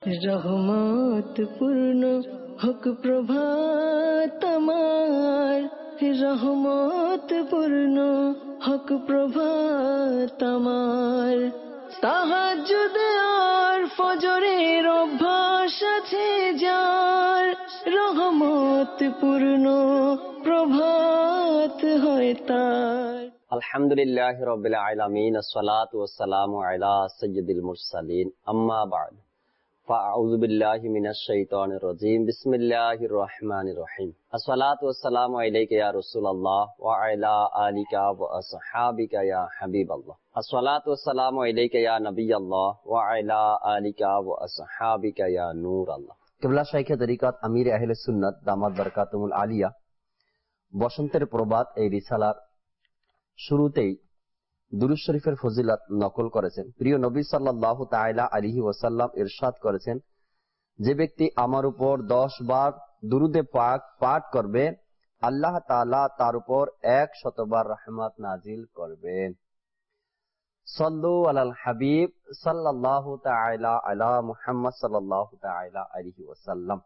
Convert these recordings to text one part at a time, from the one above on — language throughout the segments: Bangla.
রহমত পূর্ণ হক প্রভাত আমার, রহমত পূর্ণ হক প্রভাত আমার। তাহাজ্জুদ আর ফজরের অভ্যাস আছে যার, রহমত পূর্ণ প্রভাত হয় তার। আলহামদুলিল্লাহি রাব্বিল আলামিন, আসসালাতু ওয়াসসালামু আলা সাইয়্যিদিল মুরসালিন, আম্মা বা'দ। ফাআউযু বিল্লাহি মিনাশ শাইতানির রাজীম। বিসমিল্লাহির রহমানির রহিম। আসসালাতু ওয়াসসালামু আলাইকা ইয়া রাসূলুল্লাহ ওয়া আলা আলিকা ওয়া আসহাবিকা ইয়া হাবিবাল্লাহ। আসসালাতু ওয়াসসালামু আলাইকা ইয়া নবিয়াল্লাহ ওয়া আলা আলিকা ওয়া আসহাবিকা ইয়া নূরাল্লাহ। কিবলা শাইখে তরিকত আমির আহলে সুন্নাত দামাত বারাকাতুহুল আলিয়া বসন্তের প্রবাদ এই রিসালার শুরুতেই দুরূদ শরীফের ফজিলত নকল করেছেন। প্রিয় নবী সাল্লাল্লাহু তাআলা আলাইহি ওয়াসাল্লাম ইরশাদ করেছেন, যে ব্যক্তি আমার উপর 10 বার দুরূদে পাক পাঠ করবে, আল্লাহ তাআলা তার উপর 100 বার রহমত নাজিল করবেন। সাল্লু আলাল হাবিব সাল্লাল্লাহু তাআলা আলা মুহাম্মদ সাল্লাল্লাহু তাআলা আলাইহি ওয়াসাল্লাম।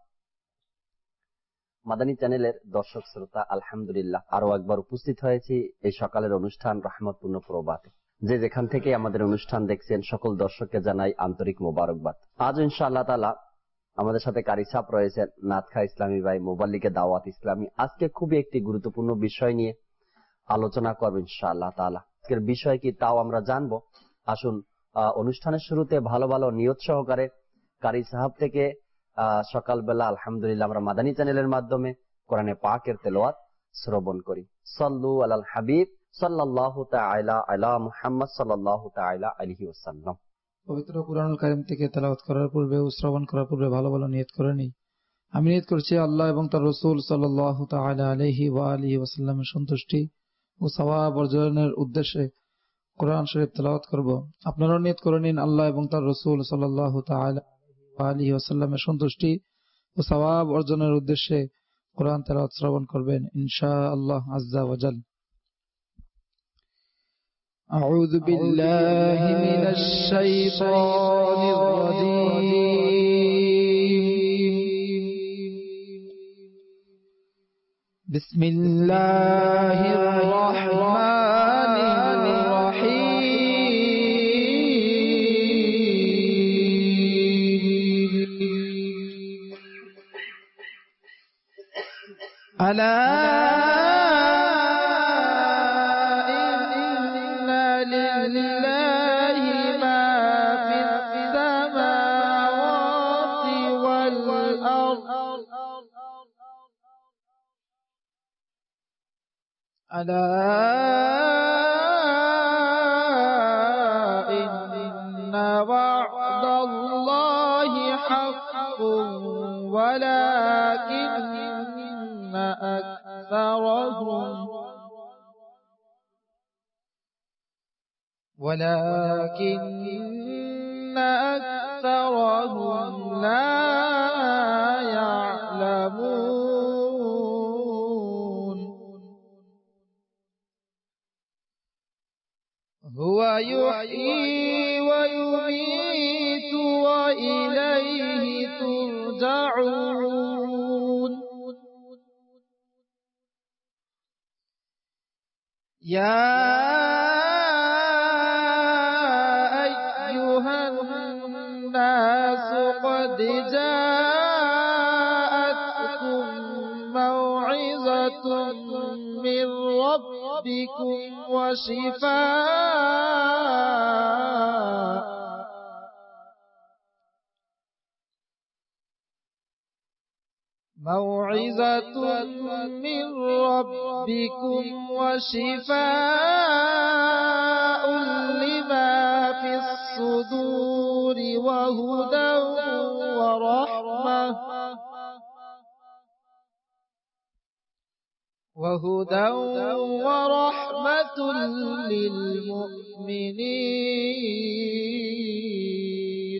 মাদানী চ্যানেলের দর্শক শ্রোতা, আলহামদুলিল্লাহ আরো একবার উপস্থিত হয়েছি এই সকালের অনুষ্ঠান রহমতপূর্ণ প্রবাদে। যে যেখান থেকে আমাদের অনুষ্ঠান দেখছেন সকল দর্শককে জানাই আন্তরিক মোবারকবাদ। আজ ইনশাআল্লাহ তাআলা আমাদের সাথে কারি সাহেব রয়েছেন, নাতখা ইসলামী ভাই, মোবাল্লিগে দাওয়াত ইসলামী। আজকে খুবই একটি গুরুত্বপূর্ণ বিষয় নিয়ে আলোচনা করব ইনশাআল্লাহ তাআলা। আজকের বিষয় কি তাও আমরা জানবো। আসুন অনুষ্ঠানের শুরুতে ভালো ভালো নিয়ত সহকারে কারি সাহেব থেকে সকালবেলা আলহামদুলিল্লাহ আমরা মাদানী চ্যানেলের মাধ্যমে কোরআনে পাকের তেলাওয়াত শ্রবণ করি। সাল্লু আলাল হাবিব সাল্লাল্লাহু তাআলা আলা মুহাম্মদ সাল্লাল্লাহু তাআলা আলাইহি ওয়াসাল্লাম। পবিত্র কুরআনুল কারীম থেকে তেলাওয়াত করার পূর্বে ও শ্রবণ করার পূর্বে ভালো ভালো নিয়ত করে নিই। আমি নিয়ত করছি আল্লাহ এবং তার রাসূল সাল্লাল্লাহু তাআলা আলাইহি ওয়া আলিহি ওয়াসাল্লামের সন্তুষ্টি ও সওয়াব অর্জনের উদ্দেশ্যে কোরআন শরীফ তেলাওয়াত করব। আপনারাও নিয়ত করে নিন আল্লাহ এবং তার রাসূল সাল্লাল্লাহু তাআলা আলাইহি ওয়াসাল্লামের সন্তুষ্টি ও সওয়াব অর্জনের উদ্দেশ্যে কোরআন তেলাওয়াত শ্রবণ করবেন ইনশাআল্লাহ আযজা ওয়া জাল। আউযু বিল্লাহি মিনাশ শাইতানির রাজীম। বিসমিল্লাহির রাহমানির রহিম। আলা إن وعد الله حق ولكن أكثرهم لا يعلمون. هو يحيي ويميت وإليه ترجعون. يا أيها الناس قد جاءتكم موعظة من ربكم وشفاء لما في الصدور وهدى ورحمة للمؤمنين.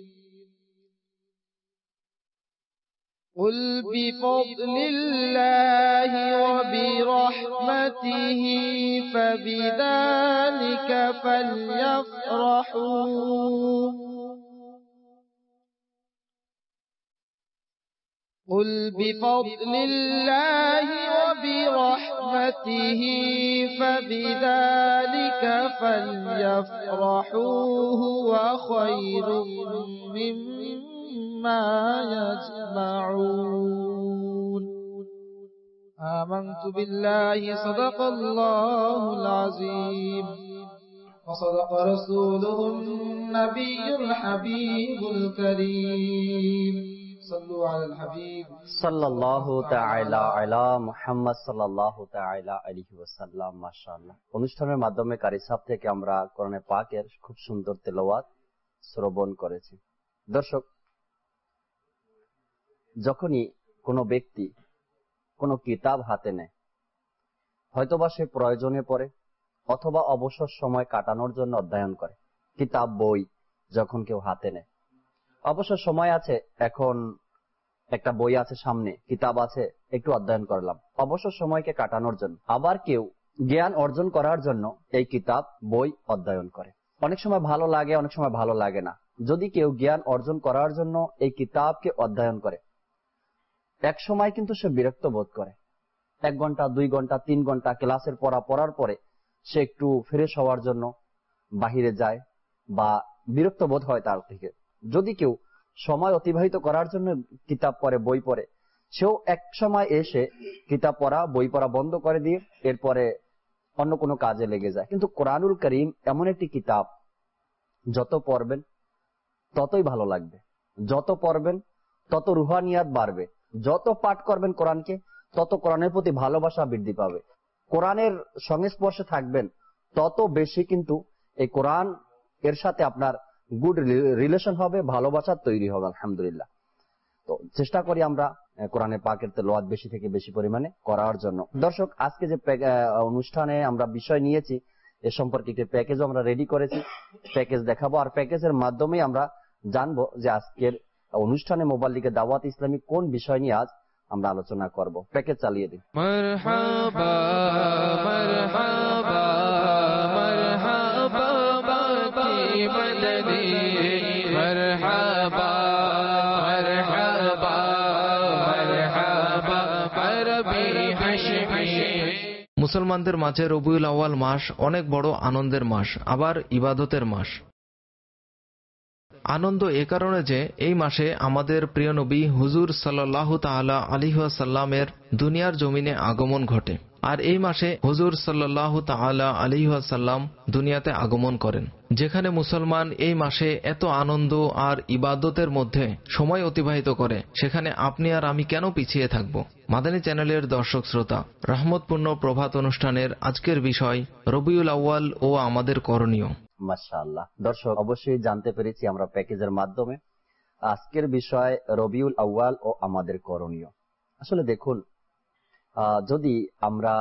قل بفضل الله وبرحمته فبذلك فليفرحوا قل بفضل الله وبرحمته فبذلك فليفرحوا هو خير مما يجمعون آمنت بالله صدق الله العظيم وصدق رسوله النبي الحبيب الكريم صلوا على الحبيب সাল্লাল্লাহু তাআলা আলা মুহাম্মদ সাল্লাল্লাহু তাআলা আলাইহি ওয়াসাল্লাম। মাশাআল্লাহ, অনুষ্ঠানের মাধ্যমে কারি সাহেব থেকে আমরা কোরআনে পাকের খুব সুন্দর তেলাওয়াত শ্রবণ করেছি। দর্শক, যখনই কোনো ব্যক্তি কোনো কিতাব হাতে নেয়, হয়তোবা সে প্রয়োজনে পড়ে অথবা অবসর সময় কাটানোর জন্য অধ্যয়ন করে। কিতাব বই যখন কেউ হাতে নেয়, অবসর সময় আছে, এখন একটা বই আছে সামনে, কিতাব আছে, একটু অধ্যয়ন করলাম অবসর সময়কে কাটানোর জন্য। আবার কেউ জ্ঞান অর্জন করার জন্য এই কিতাব বই অধ্যয়ন করে। অনেক সময় ভালো লাগে, অনেক সময় ভালো লাগে না। যদি কেউ জ্ঞান অর্জন করার জন্য এই কিতাবকে অধ্যয়ন করে, এক সময় কিন্তু সে বিরক্ত বোধ করে। 1 ঘন্টা 2 ঘন্টা 3 ঘন্টা ক্লাসের পড়ার পরে সে একটু ফ্রেশ হওয়ার জন্য বাহিরে যায় বা বিরক্ত বোধ হয় তার থেকে। যদি কেউ সময় অতিবাহিত করার জন্য কিতাব পড়ে, বই পড়ে, সেও এক সময় এসে কিতাব পড়া, বই পড়া বন্ধ করে দিয়ে এরপরে অন্য কোনো কাজে লেগে যায়। কিন্তু কোরআনুল কারীম এমন একটি কিতাব, যত পড়বেন ততই ভালো লাগবে, যত পড়বেন তত রুহানিয়াত বাড়বে, যত পাঠ করবেন কোরআনকে তত কোরআনের প্রতি ভালোবাসা বৃদ্ধি পাবে। কোরআনের সংস্পর্শে থাকবেন তত বেশি কিন্তু এই কোরআন এর সাথে আপনার গুড রিলেশন হবে, ভালোবাসা তৈরি হবে। আলহামদুলিল্লাহ। তো চেষ্টা করি আমরা কোরআনে পাকের তেলাওয়াত বেশি থেকে বেশি পরিমাণে করার জন্য। দর্শক, আজকে যে অনুষ্ঠানে আমরা বিষয় নিয়েছি এ সম্পর্কে একটি প্যাকেজও আমরা রেডি করেছি, প্যাকেজ দেখাবো। আর প্যাকেজের মাধ্যমে আমরা জানবো যে আজকের অনুষ্ঠানে মোবাইল লিগে দাওয়াত ইসলামী কোন বিষয় নিয়ে আজ আমরা আলোচনা করব। প্যাকেজ চালিয়ে দিই। মারহাবা মারহাবা মারহাবা বাতি মদনী মারহাবা মারহাবা মারহাবা আরবি হাশমি। মুসলমানদের মাঝে রবিউল আউয়াল মাস অনেক বড় আনন্দের মাস, আবার ইবাদতের মাস। আনন্দ এ কারণে যে এই মাসে আমাদের প্রিয় নবী হুজুর সাল্লাল্লাহু তাআলা আলাইহি ওয়াসাল্লামের দুনিয়ার জমিনে আগমন ঘটে। আর এই মাসে হুজুর সাল্লাল্লাহু তাআলা আলাইহি ওয়াসাল্লাম দুনিয়াতে আগমন করেন। যেখানে মুসলমান এই মাসে এত আনন্দ আর ইবাদতের মধ্যে সময় অতিবাহিত করে, সেখানে আপনি আর আমি কেন পিছিয়ে থাকব? মাদানী চ্যানেলের দর্শক শ্রোতা, রহমতপূর্ণ প্রভাত অনুষ্ঠানের আজকের বিষয় রবিউল আউয়াল ও আমাদের করণীয়। মাশাআল্লাহ। দর্শক, অবশ্যই জানতে পেরেছি আমরা প্যাকেজের মাধ্যমে আজকের বিষয় রবিউল আউয়াল ও আমাদের করণীয়। আসলে দেখুন, যদি আমরা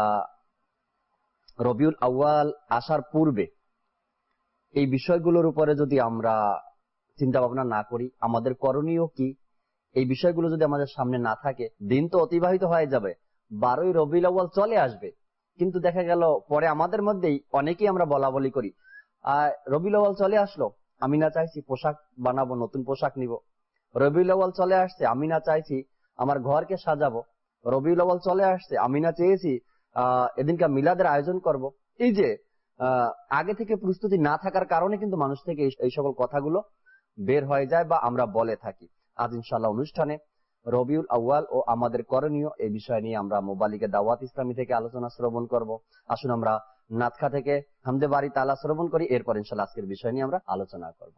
রবিউল আউয়াল আসার পূর্বে এই বিষয়গুলোর উপরে যদি আমরা চিন্তা ভাবনা না করি, আমাদের করণীয় কি, এই বিষয়গুলো যদি আমাদের সামনে না থাকে, দিন তো অতিবাহিত হয়ে যাবে, 12ই রবিউল আউয়াল চলে আসবে, কিন্তু দেখা গেল পরে আমাদের মধ্যেই অনেকেই আমরা বলা বলি করি, রবিউল আউয়াল চলে আসলো, আমি না চাইছি পোশাক বানাবো, নতুন পোশাক নিব। রবিউল আউয়াল চলে আসছে, আমি না চাইছি আমার ঘরকে সাজাবো। রবিউল আউয়াল চলে আসছে, আমি না চেয়েছি এদিনকার মিলাদের আয়োজন করব। এই যে আগে থেকে প্রস্তুতি না থাকার কারণে কিন্তু মানুষ থেকে এই সকল কথাগুলো বের হয়ে যায় বা আমরা বলে থাকি। আজ ইনশাআল্লাহ অনুষ্ঠানে রবিউল আউয়াল ও আমাদের করণীয় এই বিষয় নিয়ে আমরা মোবাইলিকে দাওয়াত ইসলামী থেকে আলোচনা শ্রবণ করব। আসুন আমরা নাতখা থেকে হামদে বাড়ি তালা শ্রবণ করি, এরপর ইনশাআল্লাহ আজকের বিষয় নিয়ে আমরা আলোচনা করব।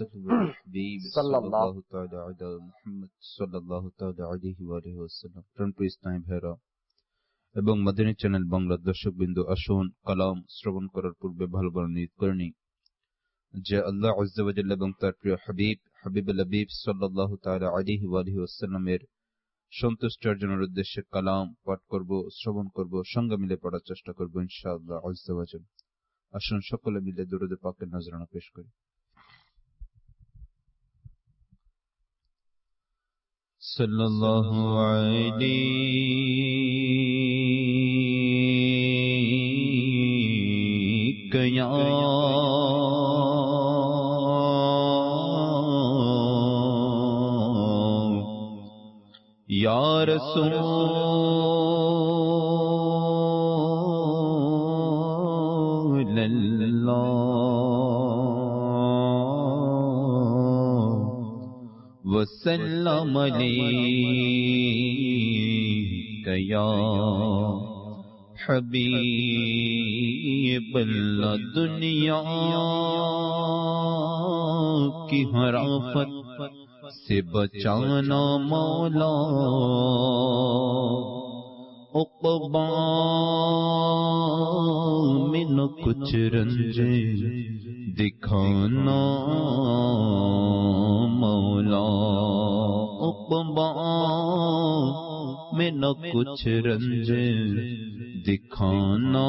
সাল্লাল্লাহু তাআলা আলা মুহাম্মদ সাল্লাল্লাহু তাআলা আলাইহি ওয়া আলিহি ওয়াসাল্লাম। প্রিয় ইসলামী ভাইরা এবং মাদানী চ্যানেল বাংলার দর্শকবৃন্দ, আসুন কালাম শ্রবণ করার পূর্বে ভালো ভালো নিয়ত করে নিই যে আল্লাহ আযজা ওয়া জাল্লা এবং তার প্রিয় হাবিবুল হাবিব সাল্লাল্লাহু তাআলা আলাইহি ওয়া আলিহি ওয়াসাল্লামের সন্তুষ্টি অর্জনের উদ্দেশ্যে কালাম পাঠ করব, শ্রবণ করব, সঙ্গে মিলে পড়ার চেষ্টা করব ইনশাআল্লাহ আযজা ওয়া জাল্লা। আসুন সকলে মিলে দরুদ পাকের নজরানা পেশ করি। সাল্লাল্লাহু আলাইকা ইয়া یا رسول اللہ وسلم علیک یا حبیب اللہ. دنیا کی ہر آفت سے بچانا مولا، عقبا میں نہ کچھ رنج دکھانا مولا، عقبا میں نہ کچھ رنج دکھانا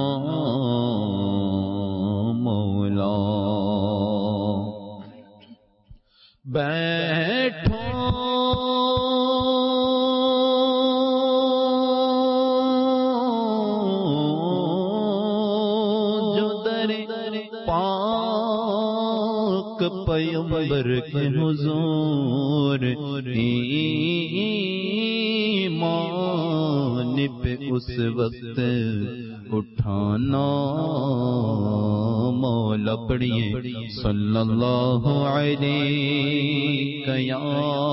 مولا. بیٹھو جو در پاک پیغمبر کے حضور، ایمان پہ اس وقت اٹھانا مولا. پڑھیے صلی اللہ علیہ یا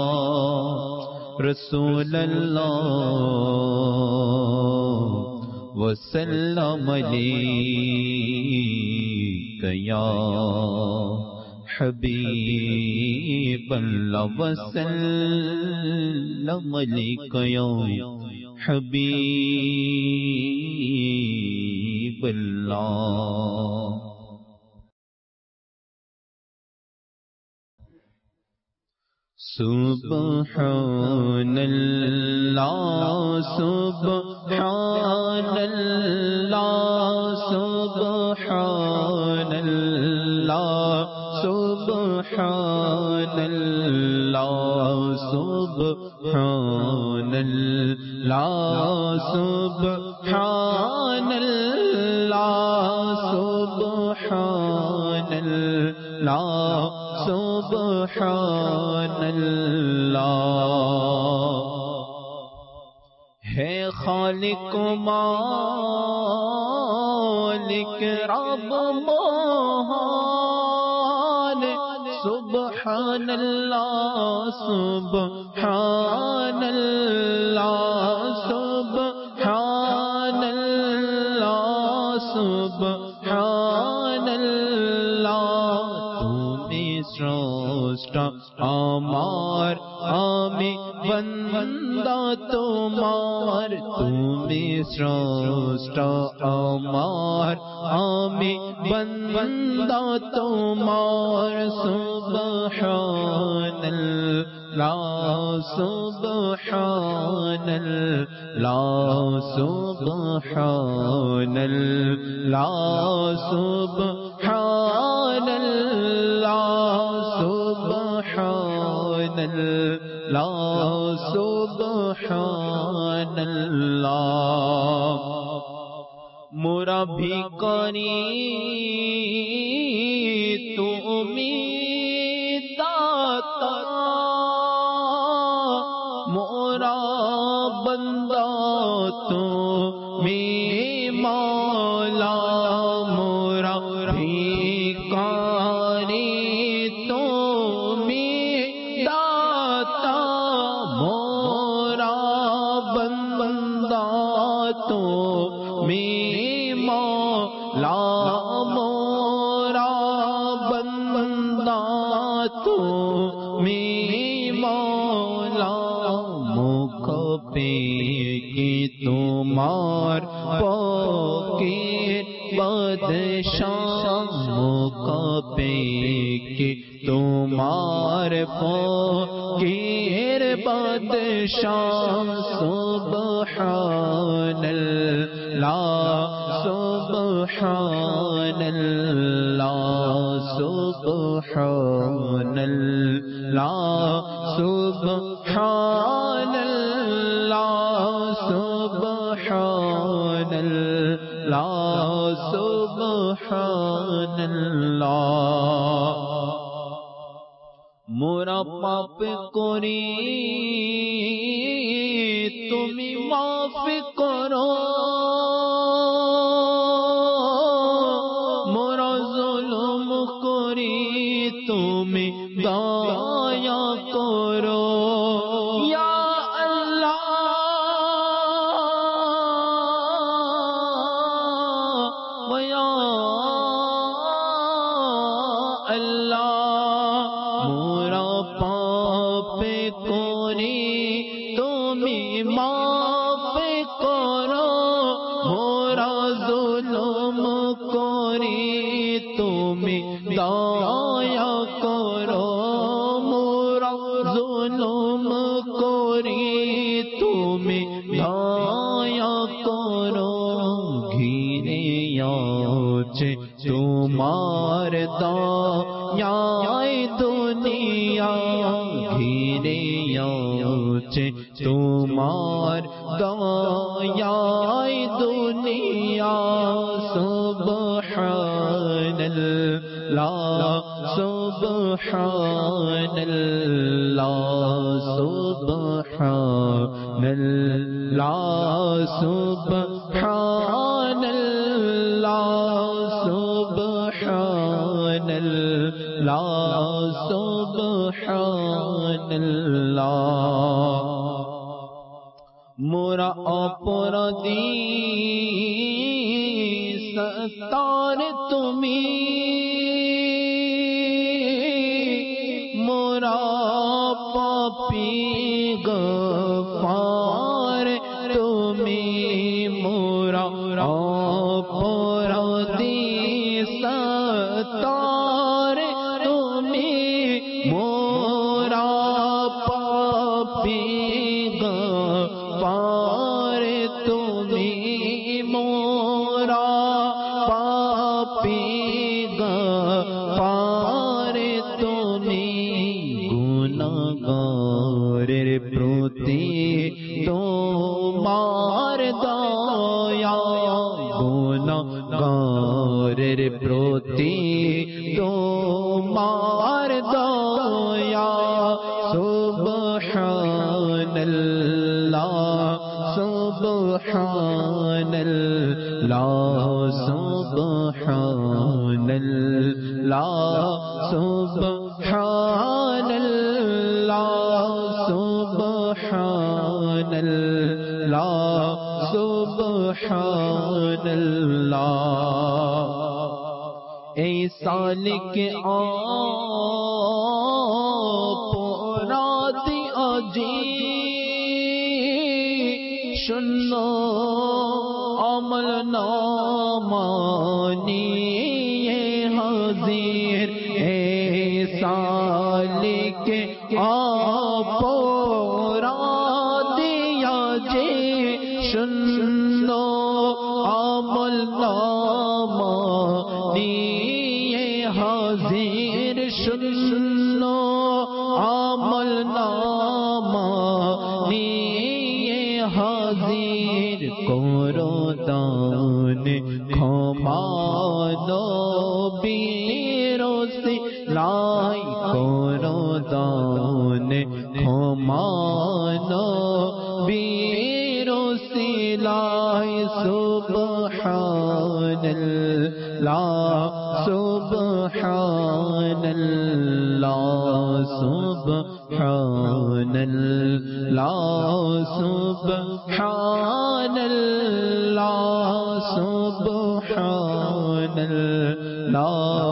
رسول اللہ وسلم علیک یا حبیب اللہ وسلم علیک یا حبیب اللہ. سبحان اللہ سبحان اللہ سبحان اللہ سبحان اللہ سبحان اللہ سبحان اللہ سبحان اللہ سبحان اللہ. ہے خالق مالک رب مہان، سبحان اللہ سبحان اللہ سبحان اللہ سبحان اللہ. تمہیں سرشٹا ہمار آمی بندہ تمہار، تمہیں سرشٹا ہمار آمی بندہ تمہار. سبحان اللہ سبحان اللہ سبحان اللہ سبحان اللہ سبحان اللہ سبحان اللہ. مورا بھیکاری تو امید داتا، مورا بندہ تو میں مولا، مورا بھیکاری تو میں داتا، مورا بندہ تو میں مولا، مورا بندہ تو میں مولا. موقع پہ کی تمہار پاکیر بادشاہ، موقع پہ کی تمہار پاکیر بادشاہ. سبحان اللہ سبحان اللہ سبحان اللہ سبحان اللہ سبحان اللہ سبحان اللہ. مورا پاپ کوری তুমি মাফ করো মোরা জুলুম করি তুমি দয়া করো ইয়া আল্লাহ ইয়া আল্লাহ মোরা পাপ করি তুমি মাফ করো মোরা জুলুম করি তুমি দয়া করো মোরা জুলুম করি তুমি দয়া করো ঘিরে আছে তোমার দয়ায় দুনিয়া ঘিরে আছে তোমার দয়ায় দুনিয়া সুবহানাল্লাহ সুবহানাল্লাহ সুবহানাল্লাহ সুবহানাল্লাহ সুবহানাল্লাহ সুবহানাল্লাহ মোরা অপরাধী সত্তার তুমি মোরা পাপী গফার তুমি মোরা অপরাধী সত্তার তুমি মোরা পাপী গফার তুমি মোরা পাপী গফার তুমি গুনাহগারের প্রতি তোমার দয়া গুনাহগারের প্রতি তোমার দয়া সুবহানাল্লাহ সুবহানাল্লাহ সুবহানাল্লাহ সুবহানাল্লাহ সুবহানাল্লাহ সুবহানাল্লাহ এই সালিক অপরাধী আজি শূন্য আমল নামানিয়ে হাজির এই সালিক অপরাধী আজি শূন্য আমল নামানিয়ে হাজির শূন্য আমল নামানিয়ে হাজির করো দান ক্ষমা নবীর ওসিলাই করো দান ক্ষমা নবীর ওসিলাই সুবহানাল্লাহ সুবহানাল্লাহ সুবহানাল্লাহ সুবহানাল্লাহ সুবহানাল্লাহ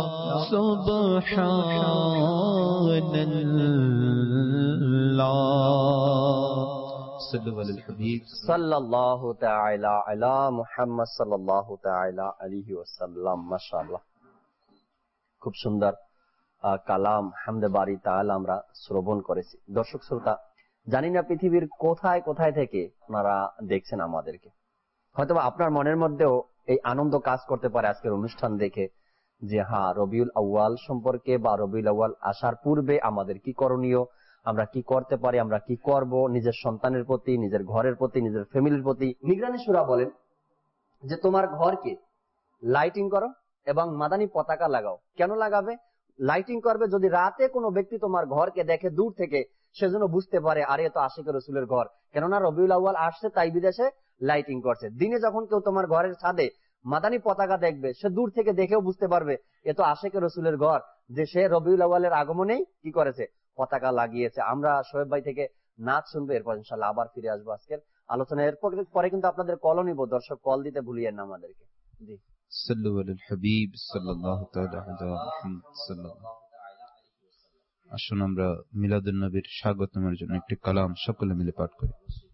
সুবহানাল্লাহ সাল্লাল্লাহু তাআলা আলা মুহাম্মদ সাল্লাল্লাহু তাআলা আলাইহি ওয়াসাল্লাম। মাশাআল্লাহ, খুব সুন্দর কালাম হামদে বারি তাআলা আমরা শ্রবণ করেছি। দর্শক শ্রোতা, জানি না পৃথিবীর কোথায় কোথায় থেকে আপনারা দেখছেন আমাদেরকে, হয়তো আপনার মনের মধ্যেও এই আনন্দ কাজ করতে পারে আজকের অনুষ্ঠান দেখে যে হ্যাঁ, রবিউল আউয়াল সম্পর্কে বা রবিউল আউয়াল আসার পূর্বে আমাদের কি করণীয়, আমরা কি করতে পারি, আমরা কি করব নিজের সন্তানের প্রতি, নিজের ঘরের প্রতি, নিজের ফ্যামিলির প্রতি। নিগরানি সূরা বলেন যে তোমার ঘরকে লাইটিং করো এবং মাদানী পতাকা লাগাও। কেন লাগাবে? লাইটিং করবে যদি রাতে কোনো ব্যক্তি তোমার ঘরকে দেখে দূর থেকে, সেজন্য বুঝতে পারে আরে এ তো আশিক রসুলের ঘর, কেননা রবিউল আউয়াল আসছে তাই বিদেশে লাইটিং করছে। দিনে যখন কেউ তোমার ঘরের ছাদে মাদানী পতাকা দেখবে, সে দূর থেকে দেখেও বুঝতে পারবে এ তো আশিক রসুলের ঘর, যে সে রবিউল আউয়ালের আগমনেই কি করেছে, পতাকা লাগিয়েছে। আমরা শোয়েব ভাই থেকে নাচ শুনবো, এরপর ইনশাল্লাহ আবার ফিরে আসবো আজকের আলোচনা। এরপর পরে কিন্তু আপনাদের কলও নিব, দর্শক কল দিতে ভুলিয়েন না আমাদেরকে। জি, সাল্লু আলাল হাবিব সাল্লাল্লাহু তাআলা আলা মুহাম্মদ সাল্লাল্লাহু। আসুন আমরা মিলাদুন নবীর স্বাগতমের জন্য একটি কালাম সকলে মিলে পাঠ করি।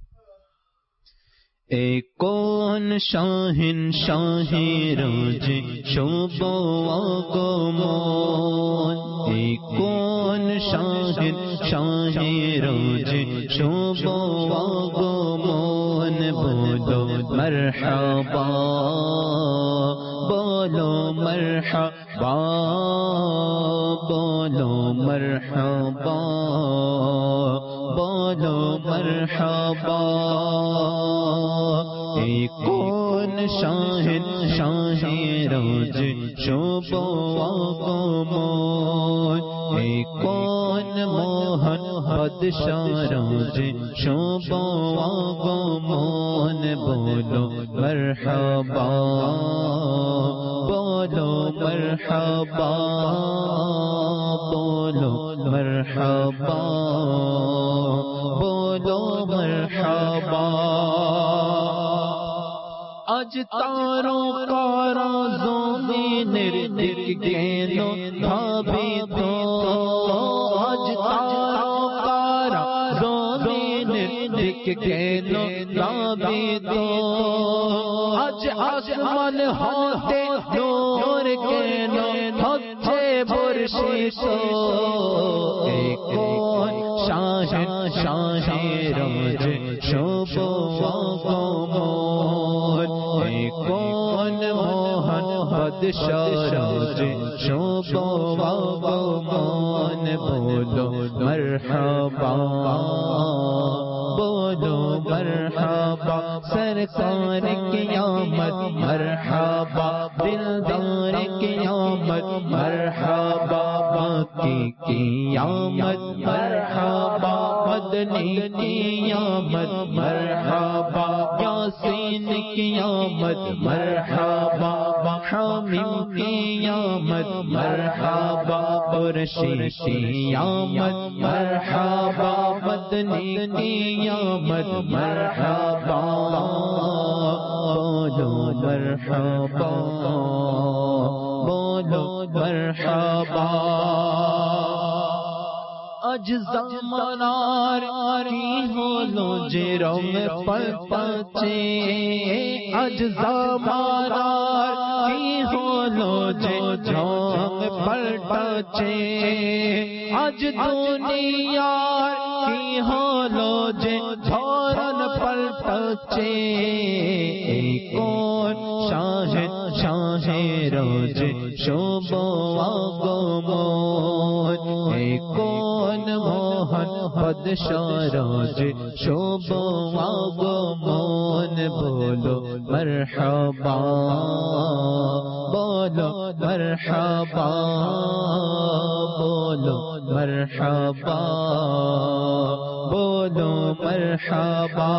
এ কোন শাহিন শাহে রোজ শুভ আগমন, এ কোন শাহিন শাহে রোজ শুভ আগমন, বলো মরহবা বলো মরহবা বলো মরহবা বলো মরহবা। এ কোন শাহিন শাহে রোজ শুভ আগমন, এ কোন মোহন বাদশাহ রোজ শুভ আগমন, বলো মরহবা বলো মরহবা বলো মরহবা বলো মরহবা। আজ তারকারা জমিনের দিক গেল ধাবিত, আজ তারকারা জমিনের দিক গেল ধাবিত, আজ আসমান হতে নূর কেন হচ্ছে বর্ষিত। এ কোন শাহে শাহে রোজ শুভ আগমন, এ কোন মোহন বাদশাহ রোজ শুভ আগমন, বলো মরহবা বলো মরহবা। সরকার কিয়ামত মরহবা, দিলদার কিয়ামত মরহবা, বাकी कियामत मरहबा, मदनी कियामत मरहबा, यासीन कियामत मरहबा, हामीम कियामत मरहबा, कुरशी कियामत मरहबा, मदनी कियामत मरहबा, बोलो मरहबा बोलो मरहबा। আজ জামানার কি হলো যে রং পাল্টাচ্ছে, আজ জামানার কি হলো যে রং পাল্টাচ্ছে, আজ দুনিয়ার কি হলো যে ধরন পাল্টাচ্ছে। কোন শাহে শাহে রোজ শুভ আগমন, কোন মোহন বাদশাহ রোজ শুভ আগমন, বলো মরহবা বলো মরহবা বলো মরহবা বলো মরহবা।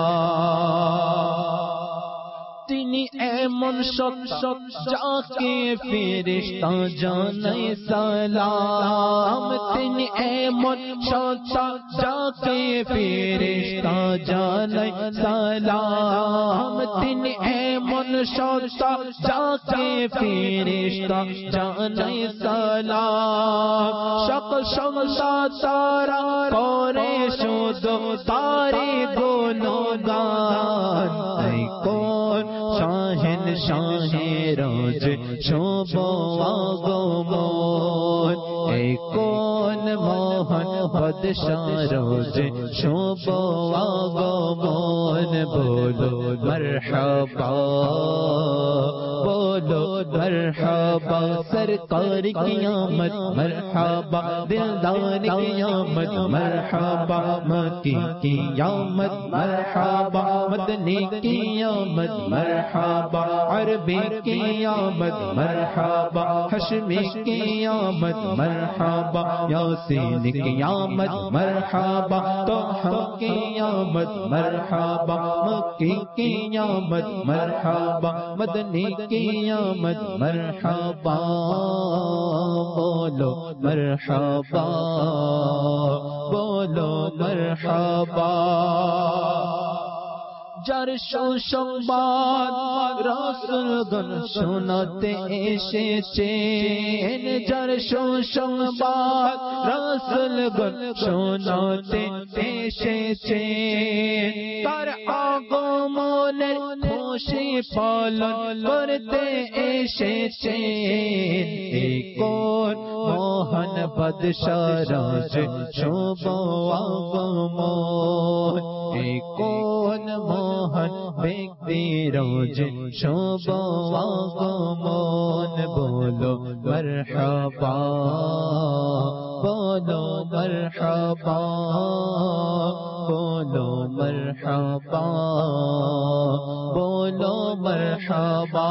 তিনি এমন সৎ যাকে ফেরেশতা জানায় সালাম, তিনি এমন সৎ যাকে ফেরেশতা জানায় সালাম, তিনি এমন সৎ যাকে ফেরেশতা জানায় সালাম। সকল সংসার তারা করে শুধু তারি গুণগান, কোন শাহিন শাহে রোজ শুভ আগমন, কোন মোহন বাদশাহ রোজ শুভ আগমন, বলো মরহবা बोलो मरहबा सरकार की आमद मरहबा दिलदार की आमद मरहबा मक्की की आमद मरहबा मदनी की आमद मरहबा अरबी की आमद मरहबा हशमी की आमद मरहबा यासीन की आमद मरहबा तोहा की आमद मरहबा मक्की की आमद मरहबा मदनी की आमद मरहबा बोलो मरहबा बोलो मरहबा যার সুসংবাদ রাসূলগণ শোনাতে এসেছেন যার সুসংবাদ রাসূলগণ শোনাতে এসেছেন তার আগমনের খুশি পালন করতে এসেছেন এই কোন মহান বাদশাহ রাজ শুভ আগমন এই কোন মহান ব্যক্তি রোজ শুভ আগমন বলো মরহবা বলো মরহবা বলো মরহবা বলো মরহবা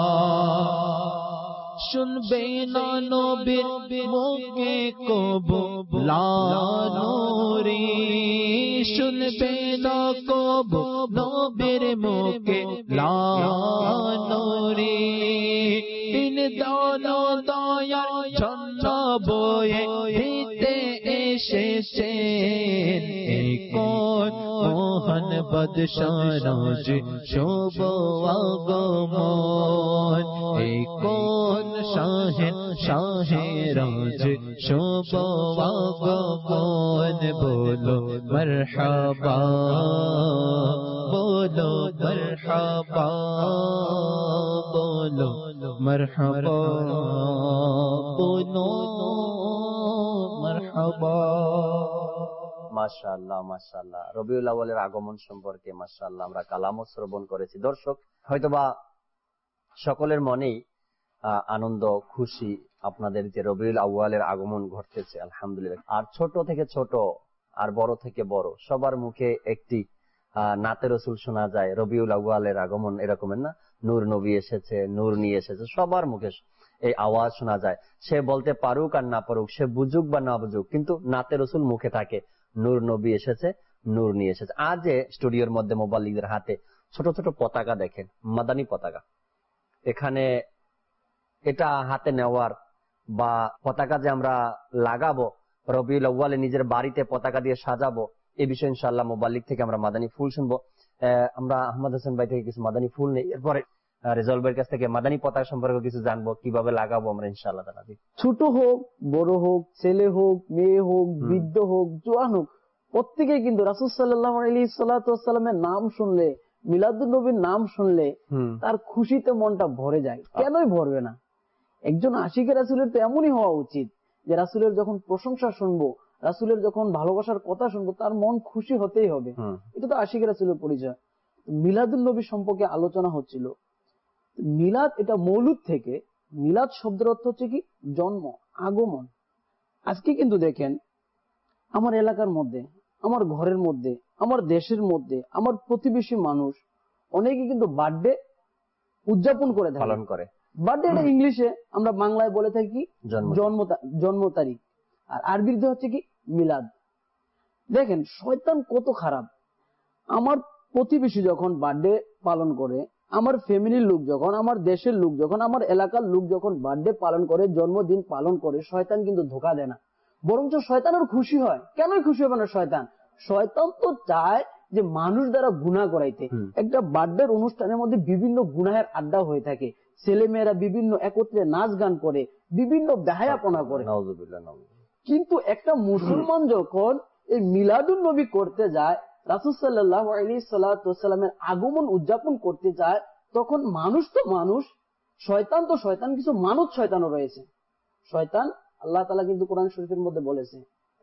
শুনবে না নবীর মুখে কবু লানোরি শুনবে না কবু নবীর মুখে লানোরি তিন দানো দয়া ঝঞ্ঝা বয়ে দিতে এসেছেন এই কোন মহান বাদশাহ রাজ শুভ আগমন এই কোন শাহেরাজ শুভ আগমন বলো মরহবা বলো মরহবা বলো মরহবা বলো মরহবা। মাশাআল্লাহ মাশাআল্লাহ। রবিউল আউয়ালের আগমন সম্পর্কে মাশাআল্লাহ আমরা কালামও শ্রবণ করেছি। দর্শক হয়তোবা সকলের মনেই আনন্দ খুশি আপনাদের যে রবিউল আউয়ালের আগমন ঘটতেছে আলহামদুলিল্লাহ। আর ছোট থেকে ছোট আর বড় থেকে বড় সবার মুখে একটি নাতে রসুল শোনা যায়, রবিউল আউয়ালের আগমন এরকমের না, নূর নবী এসেছে, নূর নিয়ে এসেছে, সবার মুখে এই আওয়াজ শোনা যায়। সে বলতে পারুক আর না পারুক, সে বুঝুক বা না বুঝুক, কিন্তু নাতে রসুল মুখে থাকে, নূর নবী এসেছে, নূর নিয়ে এসেছে। আজ স্টুডিওর মধ্যে মোবাল্লিগদের হাতে ছোট ছোট পতাকা দেখেন, মাদানী পতাকা। এখানে এটা হাতে নেওয়ার বা পতাকা যে আমরা লাগাবো রবিউল আউয়ালে নিজের বাড়িতে পতাকা দিয়ে সাজাবো, এই বিষয়ে ইনশাআল্লাহ মোবাল্লিগ থেকে আমরা মাদানী ফুল শুনবো। আমরা আহমদ হোসেন ভাই থেকে কিছু মাদানী ফুল নেই, এরপরে রেজাউল ভাইয়ের কাছ থেকে মাদানী পতাকা সম্পর্কে কিছু জানবো, কিভাবে লাগাবো আমরা ইনশাআল্লাহ তাআলা। ছোট হোক বড় হোক, ছেলে হোক মেয়ে হোক, বৃদ্ধ হোক জোয়ান হোক, প্রত্যেকেই কিন্তু রাসূল সাল্লাল্লাহু আলাইহি সাল্লামের নাম শুনলে, মিলাদুন নবীর নাম শুনলে তার খুশিতে মনটা ভরে যায়। কেনই ভরবে না? একজন আশিকে রাসূলের তো এমনই হওয়া উচিত যে রাসূলের যখন প্রশংসা শুনবো, রাসূলের যখন ভালোবাসার কথা শুনবো, তার মন খুশি হতেই হবে। এটা তো আশিকে রাসূলের পরিচয়। মিলাদুন নবী সম্পর্কে আলোচনা হচ্ছিল। মিলাদ এটা মৌলুদ থেকে, মিলাদ শব্দের অর্থ হচ্ছে কি জন্ম, আগমন। আজকে কিন্তু দেখেন আমার এলাকার মধ্যে, আমার ঘরের মধ্যে, আমার দেশের মধ্যে, আমার প্রতিবেশী মানুষ অনেকে কিন্তু বার্থডে উদযাপন করে থাকে, পালন করে। বার্থডে এটা ইংলিশে, আমরা বাংলায় বলে থাকি জন্ম তারিখ, আর আরবিতে হচ্ছে কি মিলাদ। দেখেন শয়তান কত খারাপ। আমার প্রতিবেশী যখন বার্থডে পালন করে, আমার ফ্যামিলির লোক যখন, আমার দেশের লোক যখন, আমার এলাকার লোক যখন বার্থডে পালন করে, জন্মদিন পালন করে, শয়তান কিন্তু ধোঁকা দেয় না, বরঞ্চ শয়তানের খুশি হয়। কেনই খুশি হবে না শয়তান? শয়তান তো চায় যে মানুষ দ্বারা গুনাহ করাইতে। একটা বার্থডের অনুষ্ঠানের মধ্যে বিভিন্ন গুনাহের আড্ডা হয়ে থাকে, ছেলে মেয়েরা বিভিন্ন একত্রে নাচ গান করে, বিভিন্ন বেহায়াপনা করে। কিন্তু একটা মুসলমান যখন এই মিলাদুন নবী করতে যায়, রাসূল সাল্লাল্লাহু আলাইহি সাল্লামের আগমন উদযাপন করতে যায়, তখন মানুষ তো মানুষ, শয়তান তো শয়তান, কিছু মানুষ শয়তানও রয়েছে। শয়তান আল্লাহ তাআলা কিন্তু কোরআন শরীফের মধ্যে বলেছে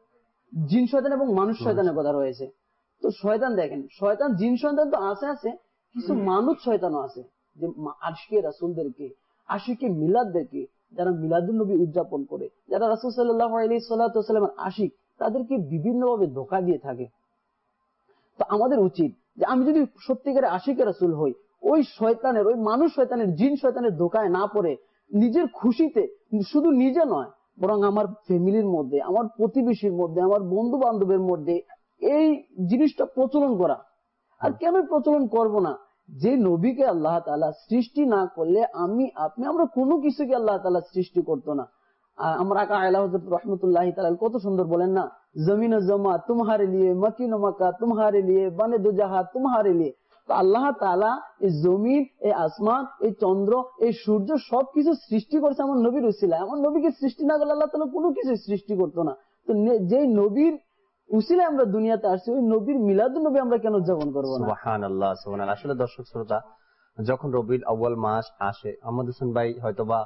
জিন শয়তান এবং মানুষ শয়তানের কথা রয়েছে। তো শয়তান দেখেন, শয়তান জিন শয়তান তো আছে, কিছু মানুষ শয়তানও আছে যে আশিকে রাসূলদেরকে আশিকে মিলাদ দেখে, যারা মিলাদুন নবী উদযাপন করে, যারা রাসূল সাল্লাল্লাহু আলাইহি ওয়াসাল্লামের আশিক, তাদেরকে বিভিন্নভাবে ধোঁকা দিয়ে থাকে। তো আমাদের উচিত যে আমি যদি সত্যিকারের আশিকে রাসূল হই, ওই শয়তানের, ওই মানুষ শয়তানের, জিন শয়তানের ধোঁকায় না পড়ে নিজের খুশিতে, শুধু নিজে নয় বরং আমার ফ্যামিলির মধ্যে, আমার প্রতিবেশীর মধ্যে, আমার বন্ধু বান্ধবের মধ্যে এই জিনিসটা প্রচলন করা। আর কেন প্রচলন করব না? যে নবীকে আল্লাহ তাআলা সৃষ্টি না করলে আমরা কোনো কিছুকে আল্লাহ তাআলা সৃষ্টি করতো না। আমরা আকা আলা হযরত রাহমাতুল্লাহি তাআলা কত সুন্দর বলেন না, জমিন ও জমা তোমারে লিয়ে, মকিন ও মক্কা তোমারে লিয়ে, বানে দো জাহা তোমারে লিয়ে। তো আল্লাহ তাআলা এই জমিন, এই আসমান, এই চন্দ্র, এই সূর্য সবকিছু সৃষ্টি করেছে আমার নবীর উসিলায়। আমার নবীকে সৃষ্টি না করলে আল্লাহ তাআলা কোনো কিছু সৃষ্টি করতো না। তো যে নবীর উসিলায় আমরা দুনিয়াতে আসছি, ওই নবীর মিলাদুন নবী আমরা কেন উদযাপন করবো না? সুবহানাল্লাহ, সুবহানাল্লাহ। আসলে দর্শক শ্রোতা, যখন রবিউল আউয়াল মাস আসে, আহমদ হোসেন ভাই হয়তোবা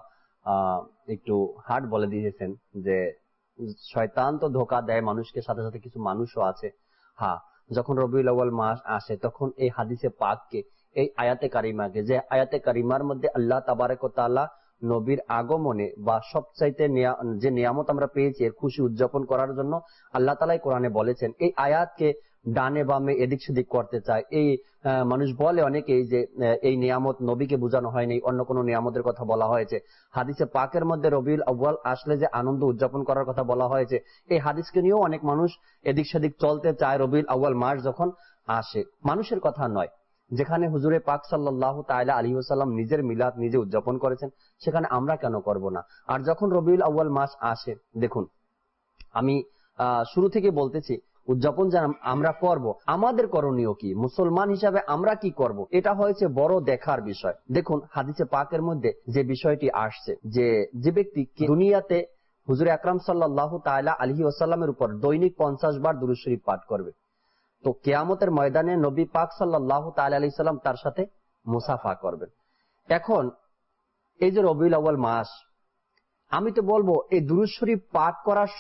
একটু হার্ড বলে দিয়েছেন যে শয়তান তো ধোঁকা দেয় মানুষকে, সাথে সাথে কিছু মানুষও আছে। হ্যাঁ, যখন রবিউল আউয়াল মাস আসে তখন এই হাদিসে পাককে, এই আয়াতে কারিমাকে, যে আয়াতে কারিমার মধ্যে আল্লাহ তাবারক ওয়া তাআলা নবীর আগমনে বা সবচাইতে যে নিয়ামত আমরা পেয়েছি এর খুশি উদযাপন করার জন্য আল্লাহ তাআলাই কোরআনে বলেছেন। এই আয়াতকে ডানে বামে এদিক সেদিক করতে চায়। এই মানুষ বলে অনেকেই যে এই নিয়ামত নবীকে বোঝানো হয়নি, অন্য কোন নিয়ামতের কথা বলা হয়েছে। হাদিসে পাকের মধ্যে রবিউল আউয়াল আসলে যে আনন্দ উদযাপন করার কথা বলা হয়েছে, এই হাদিসকে নিয়েও অনেক মানুষ এদিক সেদিক চলতে চায়। রবিউল আউয়াল মাস যখন আসে, মানুষের কথা নয়, যেখানে হুজুরে পাক সাল্লাল্লাহু তাআলা আলাইহি ওয়াসাল্লাম নিজের মিলাদ নিজে উদযাপন করেছেন, সেখানে আমরা কেন করব না? আর যখন রবিউল আউয়াল মাস আসে, দেখুন আমি শুরু থেকে বলতেছি, উদযাপন যেন আমরা করব, আমাদের করণীয় কি, মুসলমান হিসাবে আমরা কি করব, এটা হয়েছে বড় দেখার বিষয়। দেখুন হাদিসে পাকের মধ্যে যে বিষয়টি আসছে, যে ব্যক্তি দুনিয়াতে হুজুরে আকরাম সাল্লাল্লাহু তাআলা আলাইহি ওয়াসাল্লামের উপর দৈনিক 50 বার দুরূদ শরীফ পাঠ করবে, তো কিয়ামতের ময়দানে নবী পাক সাল্লাল্লাহু তাআলা আলাইহি সাল্লাম তার সাথে মুসাফা করবেন। এখন এই যে রবিউল আউয়াল মাস, আমি তো বলবো এই দুরূদ শরীফ পাঠ করার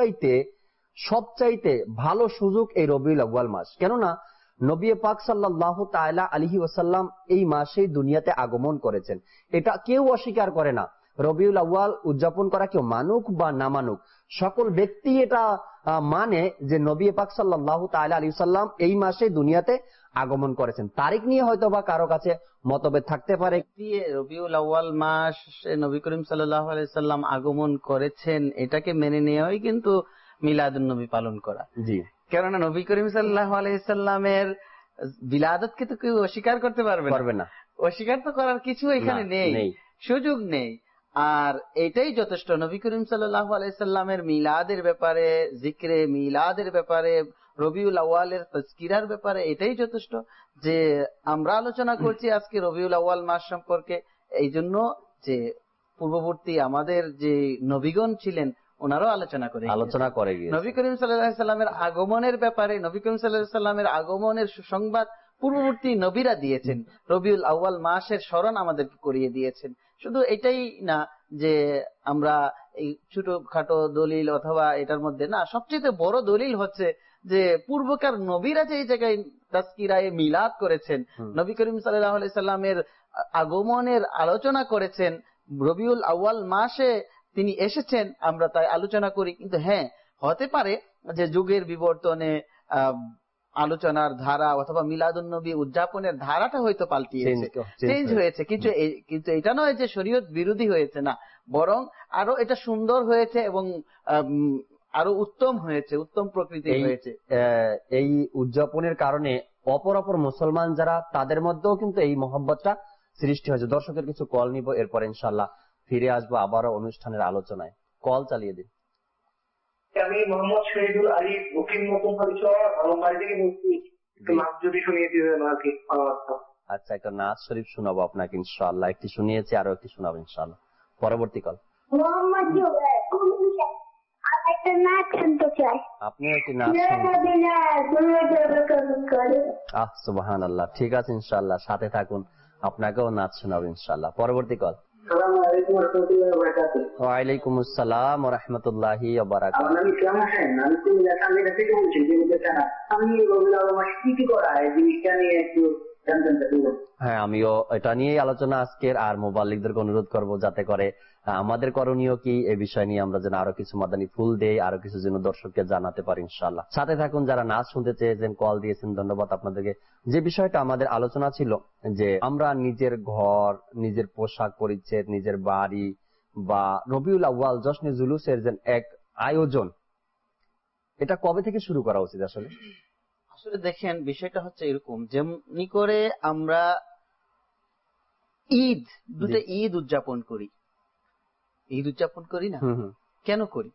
সবচাইতে ভালো সুযোগ এই রবিউল আউয়াল মাস। কেননা নবী পাক সাল্লাল্লাহু তাআলা আলাইহি ওয়াসাল্লাম এই মাসেই দুনিয়াতে আগমন করেছেন, এটা কেউ অস্বীকার করে না। রবিউল আউয়াল উদযাপন করা কেউ মানুক বা না মানুক, সকল ব্যক্তি এটা মানে যে নবী পাক সাল্লাল্লাহু তাআলা আলাইহি ওয়াসাল্লাম এই মাসে দুনিয়াতে আগমন করেছেন। তারিখ নিয়ে হয়তো বা কারো কাছে মতভেদ থাকতে পারে। রবিউল আউয়াল মাস নবী করিম সাল্লাল্লাহু আলাইহি সাল্লাম আগমন করেছেন, এটাকে মেনে নেওয়াই কিন্তু মিলাদুন নবী পালন করা। জি, কেননা নবী করিম সাল্লাল্লাহু আলাইহি সাল্লামের বিলাদতকে তো কেউ অস্বীকার করতে পারবে না। অস্বীকার তো করার কিছু এখানে নেই, সুযোগ নেই। আর এটাই যথেষ্ট। নবী করিম সাল্লাল্লাহু আলাইহি সাল্লামের মিলাদের ব্যাপারে, জিক্রে মিলাদের ব্যাপারে, রবিউল আউয়ালের তাজকিরার ব্যাপারে এটাই যথেষ্ট যে আমরা আলোচনা করছি আজকে রবিউল আউয়াল মাস সম্পর্কে। এই জন্য যে পূর্ববর্তী আমাদের যে নবীগণ ছিলেন ওনারাও আলোচনা করে নবী করিম সাল্লাল্লাহু আলাইহি সাল্লামের আগমনের ব্যাপারে, নবী করিম সাল্লাল্লাহু আলাইহি সাল্লামের আগমনের সুসংবাদ পূর্ববর্তী নবীরা দিয়েছেন, রবিউল আউয়াল মাসের স্মরণ আমাদেরকে করিয়ে দিয়েছেন। শুধু এটাই না যে আমরা এই ছোটখাটো দলিল অথবা এটার মধ্যে না, সবচেয়ে বড় দলিল হচ্ছে যে পূর্বকার নবীরা যে এই জায়গায় তাজকিরায়ে মিলাদ করেছেন, নবী করিম সাল্লাল্লাহু আলাইহি সাল্লামের আগমনের আলোচনা করেছেন, রবিউল আউয়াল মাসে তিনি এসেছেন, আমরা তাই আলোচনা করি। কিন্তু হ্যাঁ, হতে পারে যে যুগের বিবর্তনে আলোচনার ধারা অথবা মিলাদুন নবী উদযাপনের ধারাটা হয়তো পাল্টিয়েছে, চেঞ্জ হয়েছে, কিন্তু এটা নয় যে শরীয়ত বিরোধী হয়েছে, না, বরং আরো এটা সুন্দর হয়েছে এবং আরো উত্তম হয়েছে, উত্তম প্রকৃতির হয়েছে। এই উদযাপনের কারণে অপর মুসলমান যারা, তাদের মধ্যেও কিন্তু এই মহব্বতটা সৃষ্টি হয়েছে। দর্শকের কিছু কল নিব, এরপর ইনশাআল্লাহ ফিরে আসবো আবারও অনুষ্ঠানের আলোচনায়। কল চালিয়ে দিন। আমি মোহাম্মদ শহীদুল আলী, বুকিং নতুন পরিচয় আলমবাড়ি থেকে বলছি। একটু নাচ যদি শুনিয়ে দিবেন আর কি। আচ্ছা, একটা নাচ শরীফ শোনাবো আপনাকে ইনশাআল্লাহ। একটি শুনিয়েছি, আরো একটি শোনাবো ইনশাআল্লাহ। পরবর্তী কল। মোহাম্মদ একটা নাচ শুনতে চাই। আপনি একটি নাচ সুবহানাল্লাহ। ঠিক আছে ইনশাআল্লাহ, সাথে থাকুন, আপনাকেও নাচ শোনাবো ইনশাআল্লাহ। পরবর্তী কল। ওয়ালাইকুম আসসালাম ওয়া রাহমাতুল্লাহি ওয়া বারাকাতুহু। আমি ইসলাম হোসেন, আমি কুমিল্লা থেকে বলছি। আমি রবিউল আউয়াল মাসে কি করা হয় জিনিসটা নিয়ে একটু জানতেন চাই। হ্যাঁ, আমিও এটা নিয়েই আলোচনা আজকের, আর মোবাল্লিকদেরকে অনুরোধ করব যাতে করে আমাদের করণীয় কি এই বিষয় নিয়ে আমরা যেন আরো কিছু মাদানী ফুল দেই, আরো কিছু যেন দর্শককে জানাতে পারি ইনশাআল্লাহ। সাথে থাকুন, যারা নাচ শুনতে চেয়েছেন, কল দিয়েছেন, ধন্যবাদ আপনাদেরকে। যে বিষয়টা আমাদের আলোচনা ছিল যে আমরা নিজের ঘর, নিজের পোশাক পরিচ্ছদ, নিজের বাড়ি বা রবিউল আউয়াল জশ্নে জুলুসের যে এক আয়োজন, এটা কবে থেকে শুরু করা উচিত আসলে? আসলে দেখেন, বিষয়টা হচ্ছে এরকম, যেমনি করে আমরা দুটো ঈদ উদযাপন করি, না? কেন করি?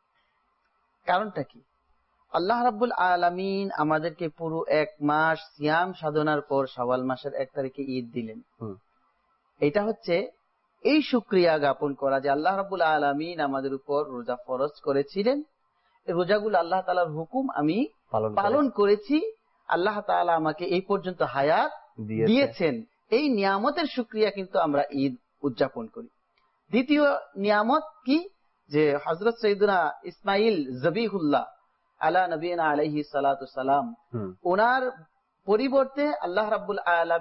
কারণটা কি? আল্লাহ রাব্বুল আলামিন আমাদেরকে পুরো এক মাস সিয়াম সাধনার পর শাওয়াল মাসের 1 তারিখে ঈদ দিলেন। এটা হচ্ছে এই শুকরিয়া জ্ঞাপন করা যে আল্লাহ রাব্বুল আলামিন আমাদের উপর রোজা ফরজ করেছিলেন, এই রোজাগুলো আল্লাহ তাআলার হুকুম আমি পালন করেছি, আল্লাহ তাআলা আমাকে এই পর্যন্ত হায়াত দিয়েছেন, এই নিয়ামতের শুকরিয়া কিন্তু আমরা ঈদ উদযাপন করি। দ্বিতীয় নিয়ামত কি? যে হযরত সাইয়্যিদুনা ইসমাঈল যবিহুল্লাহ আলা নবিয়িনা আলাইহি সালাতু সালাম, ওনার পরিবর্তে আল্লাহ রাব্বুল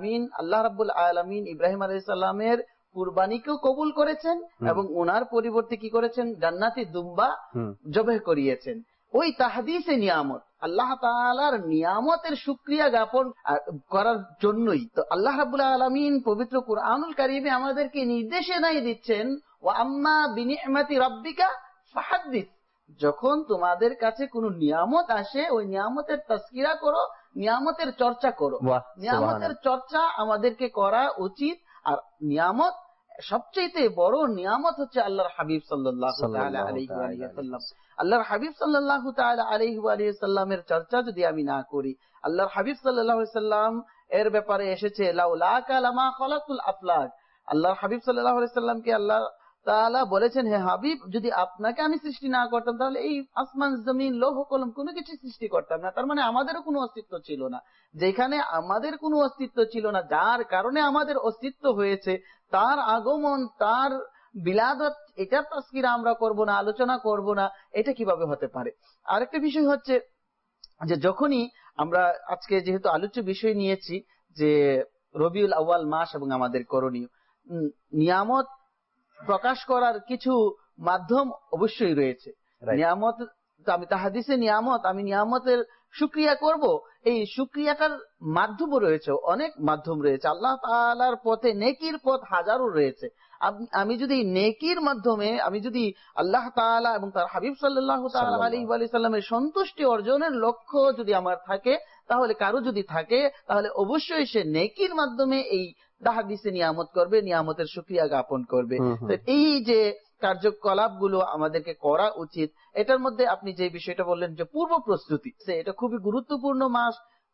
আলামিন ইব্রাহিম আলাইহিস সালামের কুরবানিকেও কবুল করেছেন এবং ওনার পরিবর্তে কি করেছেন? জান্নাতি দুম্বা জবাহ করিয়েছেন। ওই তাহদিসে নিয়ামত, আল্লাহ তাআলার নিয়ামতের শুকরিয়া জ্ঞাপন করার জন্যই তো আল্লাহ রাব্বুল আলামিন পবিত্র কুরআনুল কারীমে আমাদেরকে নির্দেশনাই দিচ্ছেন, ওয়া আম্মা বিনি'মাতি রাব্বিকা ফাহাদ্দিস, যখন তোমাদের কাছে কোনো নিয়ামত আসে ওই নিয়ামতের তাযকিরা করো, নিয়ামতের চর্চা করো। নিয়ামতের চর্চা আমাদেরকে করা উচিত। আর নিয়ামত, সবচেয়ে বড় নিয়ামত হচ্ছে আল্লাহর হাবিব সাল্লাল্লাহু তাআলা আলাইহি ওয়া সাল্লাম। আল্লাহর হাবিব সাল্লাল্লাহু তাআলা আলাইহি ওয়া সাল্লামের চর্চা যদি আমি না করি, আল্লাহর হাবিব সাল্লাল্লাহু আলাইহি সাল্লাম এর ব্যাপারে এসেছে লাউলাকা লামা খালাকুল আফলাক, আল্লাহর হাবিব সাল্লাল্লাহু আলাইহি সাল্লামকে আল্লাহ তাআলা বলেছেন, হে হাবিব, যদি আপনাকে আমি সৃষ্টি না করতাম তাহলে এই আসমান জমিন লৌহ কলম কোনো কিছু সৃষ্টি করতাম না। তার মানে আমাদেরও কোনো অস্তিত্ব ছিল না। যেখানে আমাদের কোনো অস্তিত্ব ছিল না, যার কারণে আমাদের অস্তিত্ব হয়েছে, তার আগমন, তার বিলাদত, এটার তাযকিরা আমরা করব না, আলোচনা করব না, এটা কিভাবে হতে পারে? আরেকটা বিষয় হচ্ছে যে যখনই আমরা আজকে যেহেতু আলোচ্য বিষয় নিয়েছি যে রবিউল আউয়াল মাস এবং আমাদের করণীয়, নিয়ামত প্রকাশ করার কিছু মাধ্যম অবশ্যই রয়েছে। নিয়ামত, আমি তাহাদিসে নিয়ামত, আমি নিয়ামতের শুকরিয়া করব, এই শুকরিয়াটার মাধ্যমও রয়েছে, অনেক মাধ্যম রয়েছে। আল্লাহ তাআলার পথে নেকির পথ হাজারো রয়েছে। আমি যদি নেকির মাধ্যমে, আমি যদি আল্লাহ তাআলা এবং তার হাবিব সাল্লাল্লাহু তাআলা আলাইহি ওয়া সাল্লামের সন্তুষ্টি অর্জনের লক্ষ্য যদি আমার থাকে, তাহলে কারো যদি থাকে, তাহলে অবশ্যই সে নেকির মাধ্যমে এই তাহাদিসে নিয়ামত করবে, নিয়ামতের শুকরিয়া জ্ঞাপন করবে। এই যে কার্যকলাপ গুলো আমাদেরকে করা উচিত, এটার মধ্যে আপনি যে বিষয়টা বললেন যে পূর্ব প্রস্তুতি, এটা খুবই গুরুত্বপূর্ণ মাস।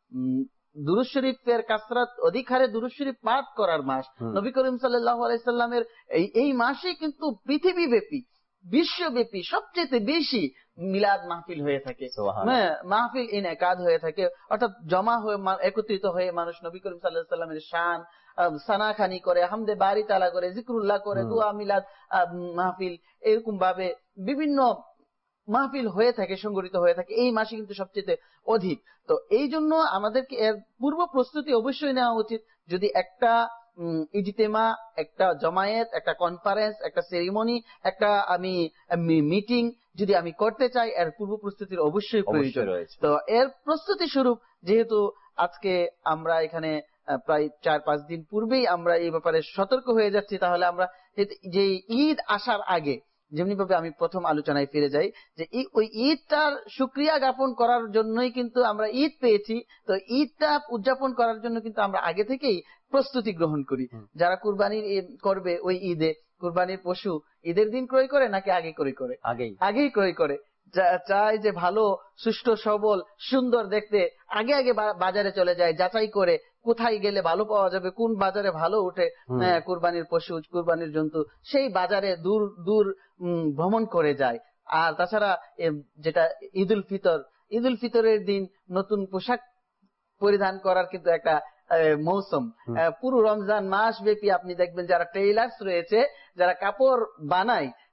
দুরূদ শরীফের কাসরাত, অধিক হারে দুরূদ শরীফ পাঠ করার মাস। নবী করিম সাল্লাল্লাহু আলাইহি সাল্লামের এই মাসে কিন্তু পৃথিবীব্যাপী, বিশ্বব্যাপী সবচেয়ে বেশি মিলাদ মাহফিল হয়ে থাকে, মাহফিল ইনএকাদ হয়ে থাকে, অর্থাৎ জমা হয়ে একত্রিত হয়ে মানুষ নবী করিম সাল্লাল্লাহু আলাইহি সাল্লামের শান সানাখানি করে, হামদে বারি তাআলা করে, জিকরুল্লাহ করে, দোয়া মিলাদ মাহফিল, এরকম ভাবে বিভিন্ন মাহফিল হয়ে থাকে, সংগঠিত হয়ে থাকে। এই মাসে কিন্তু সবচেয়ে অধিক। তো এই জন্য আমাদেরকে এর পূর্ব প্রস্তুতি অবশ্যই নেওয়া উচিত। যদি একটা ইজতেমা, একটা জমায়েত, একটা কনফারেন্স, একটা সেরিমনি, একটা আমি মিটিং যদি আমি করতে চাই, এর পূর্ব প্রস্তুতির অবশ্যই প্রয়োজন রয়েছে। তো এর প্রস্তুতি স্বরূপ, যেহেতু আজকে আমরা এখানে প্রায় 4-5 দিন পূর্বেই আমরা এই ব্যাপারে সতর্ক হয়ে যাচ্ছি, তাহলে আমরা যে ঈদ আসার আগে, যেমনি ভাবে আমি প্রথম আলোচনায় ফিরে যাই, যে ওই ঈদটার শুকরিয়া জ্ঞাপন করার জন্যই কিন্তু আমরা ঈদ পেয়েছি। তো ঈদটা উদযাপন করার জন্য কিন্তু আমরা আগে থেকেই প্রস্তুতি গ্রহণ করি। যারা কুরবানি করবে ওই ঈদে, কুরবানির পশু ঈদের দিন ক্রয় করে নাকি আগে ক্রয় করে? আগেই ক্রয় করে। চায় যে ভালো, সুষ্ঠু, সবল, সুন্দর দেখতে, আগে আগে বাজারে চলে যায়, যাচাই করে কোথায় গেলে ভালো পাওয়া যাবে, কোন বাজারে ভালো উঠে কুরবানির পশু, কুরবানির জন্তু, সেই বাজারে দূর দূর ভ্রমণ করে যায়। আর তাছাড়া যেটা ঈদুল ফিতর, ঈদুল ফিতরের দিন নতুন পোশাক পরিধান করার কিন্তু একটা মৌসুম। পুরো রমজান মাস ব্যাপী আপনি দেখবেন যারা টেইলার্স রয়েছে, যারা কাপড় বানায়,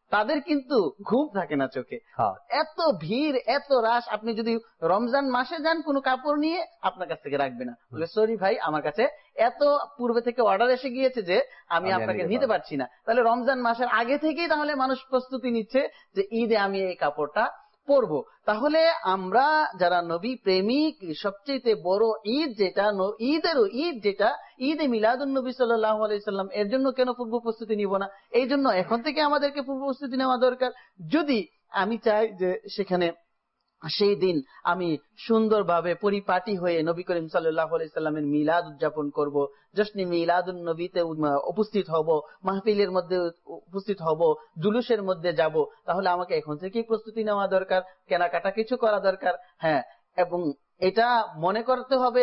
তাদের কিন্তু ঘুম থাকে না চোখে। এত ভিড়, এত রাশ। আপনি যদি রমজান মাসে যান কোনো কাপড় নিয়ে, আপনার কাছ থেকে রাখবে না, বলে সরি ভাই আমার কাছে এত পূর্বে থেকে অর্ডার এসে গিয়েছে যে আমি আপনাকে নিতে পারছি না। তাহলে রমজান মাসের আগে থেকেই তাহলে মানুষ প্রস্তুতি নিচ্ছে যে ঈদে আমি এই কাপড়টা পরবো। তাহলে আমরা যারা নবী প্রেমিক, সবচেয়ে বড় ঈদ যেটা, ঈদেরও ঈদ যেটা ঈদে মিলাদুন নবী সাল্লাল্লাহু আলাইহি সাল্লাম, এর জন্য কেন পূর্ব প্রস্তুতি নিব না? এই জন্য এখন থেকে আমাদেরকে পূর্ব প্রস্তুতি নেওয়া দরকার। যদি আমি চাই যে সেখানে সেই দিন আমি সুন্দরভাবে পরিপাটি হয়ে নবী করিম সাল্লাল্লাহু আলাইহি সাল্লামের মিলাদ উদযাপন করব, জশ্নে মিলাদুন নবীতে উপস্থিত হব, মাহফিলের মধ্যে উপস্থিত হব, জুলুসের মধ্যে যাব, তাহলে আমাকে এখন থেকেই প্রস্তুতি নেওয়া দরকার, কেনাকাটা কিছু করা দরকার। হ্যাঁ, এবং এটা মনে করতে হবে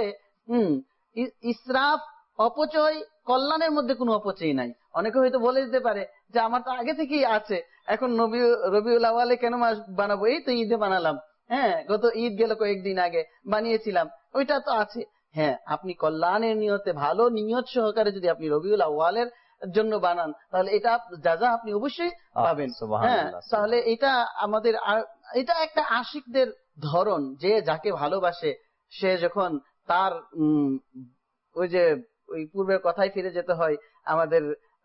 ইসরাফ, অপচয়, কল্যাণের মধ্যে কোনো অপচয় নাই। অনেকে হয়তো বলে দিতে পারে যে আমার তো আগে থেকেই আছে, এখন রবিউল আউয়ালে কেন মাস বানাবো, এই তো ঈদে বানালাম, হ্যাঁ গত ঈদ গেল কয়েকদিন আগে বানিয়েছিলাম, ওইটা তো আছে। হ্যাঁ, আপনি কল্যাণের নিয়তে, ভালো নিয়ত সহকারে যদি আপনি রবিউল আউয়ালের জন্য বানান, তাহলে এটা যা আপনি অবশ্যই পাবেন। হ্যাঁ, তাহলে এটা আমাদের, এটা একটা আশিকদের ধরন, যে যাকে ভালোবাসে সে যখন তার ওই যে ওই পূর্বের কথায় ফিরে যেতে হয় আমাদের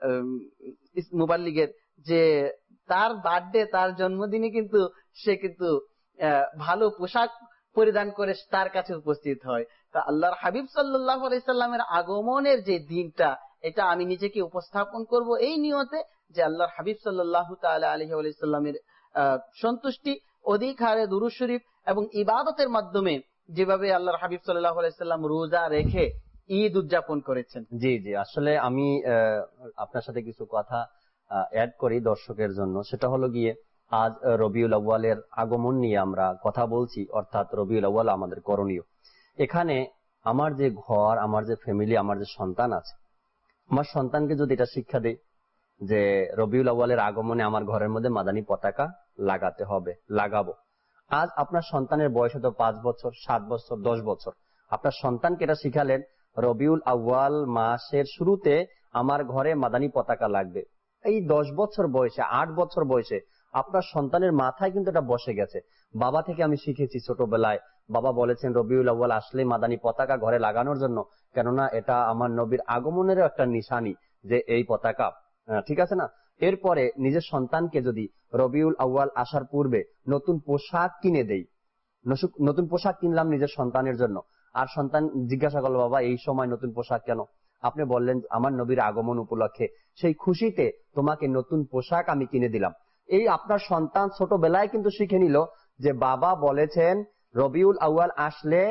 মুবাল্লিগের, যে তার বার্থডে, তার জন্মদিনে কিন্তু সে কিন্তু ভালো পোশাক পরিধান করে তার কাছে উপস্থিত হয়। তা আল্লাহর হাবিব সাল্লাল্লাহু আলাইহি সাল্লামের আগমনের যে দিনটা, এটা আমি নিজেকে উপস্থাপন করব এই নিয়তে যে আল্লাহর হাবিব সাল্লাল্লাহু তাআলা আলাইহি ওয়া সাল্লামের সন্তুষ্টি, অধিক হারে দুরূদ শরীফ এবং ইবাদতের মাধ্যমে যেভাবে আল্লাহর হাবিব সাল্লাল্লাহু আলাইহি সাল্লাম রোজা রেখে ঈদ উদযাপন করেছেন। জি জি, আসলে আমি আপনার সাথে কিছু কথা অ্যাড করি দর্শকের জন্য। সেটা হলো গিয়ে, আজ রবিউল আউয়ালের আগমন নিয়ে আমরা কথা বলছি, অর্থাৎ রবিউল আউয়াল আমাদের করণীয়। এখানে আমার যে ঘর, আমার যে ফ্যামিলি, আমার যে সন্তান আছে, আমার সন্তানকে যদি এটা শিক্ষা দেই যে রবিউল আউয়ালের আগমনে আমার ঘরের মধ্যে মাদানী পতাকা লাগাতে হবে, লাগাবো। আজ আপনার সন্তানের বয়স হয়তো 5 বছর, 7 বছর, 10 বছর, আপনার সন্তানকে এটা শিখালেন রবিউল আউয়াল মাসের শুরুতে আমার ঘরে মাদানী পতাকা লাগবে। এই 10 বছর বয়সে, 8 বছর বয়সে আপনার সন্তানের মাথায় কিন্তু এটা বসে গেছে। বাবা থেকে আমি শিখেছি ছোটবেলায়, বাবা বলেছেন রবিউল আউয়াল আসলে মাদানী পতাকা ঘরে লাগানোর জন্য, কেননা এটা আমার নবীর আগমনেরও একটা নিশানি যে এই পতাকা, ঠিক আছে না। এরপরে নিজের সন্তানকে যদি রবিউল আউয়াল আসার পূর্বে নতুন পোশাক কিনে দেই, নতুন পোশাক কিনলাম নিজের সন্তানের জন্য, আর সন্তান জিজ্ঞাসা করলো বাবা এই সময় নতুন পোশাক কেন? আপনি বললেন আমার নবীর আগমন উপলক্ষে, সেই খুশিতে তোমাকে নতুন পোশাক আমি কিনে দিলাম। এই আপনার সন্তান ছোটবেলায় কিন্তু শিখে নিল যে বাবা বলেছেন রবিউল আউয়াল আসলে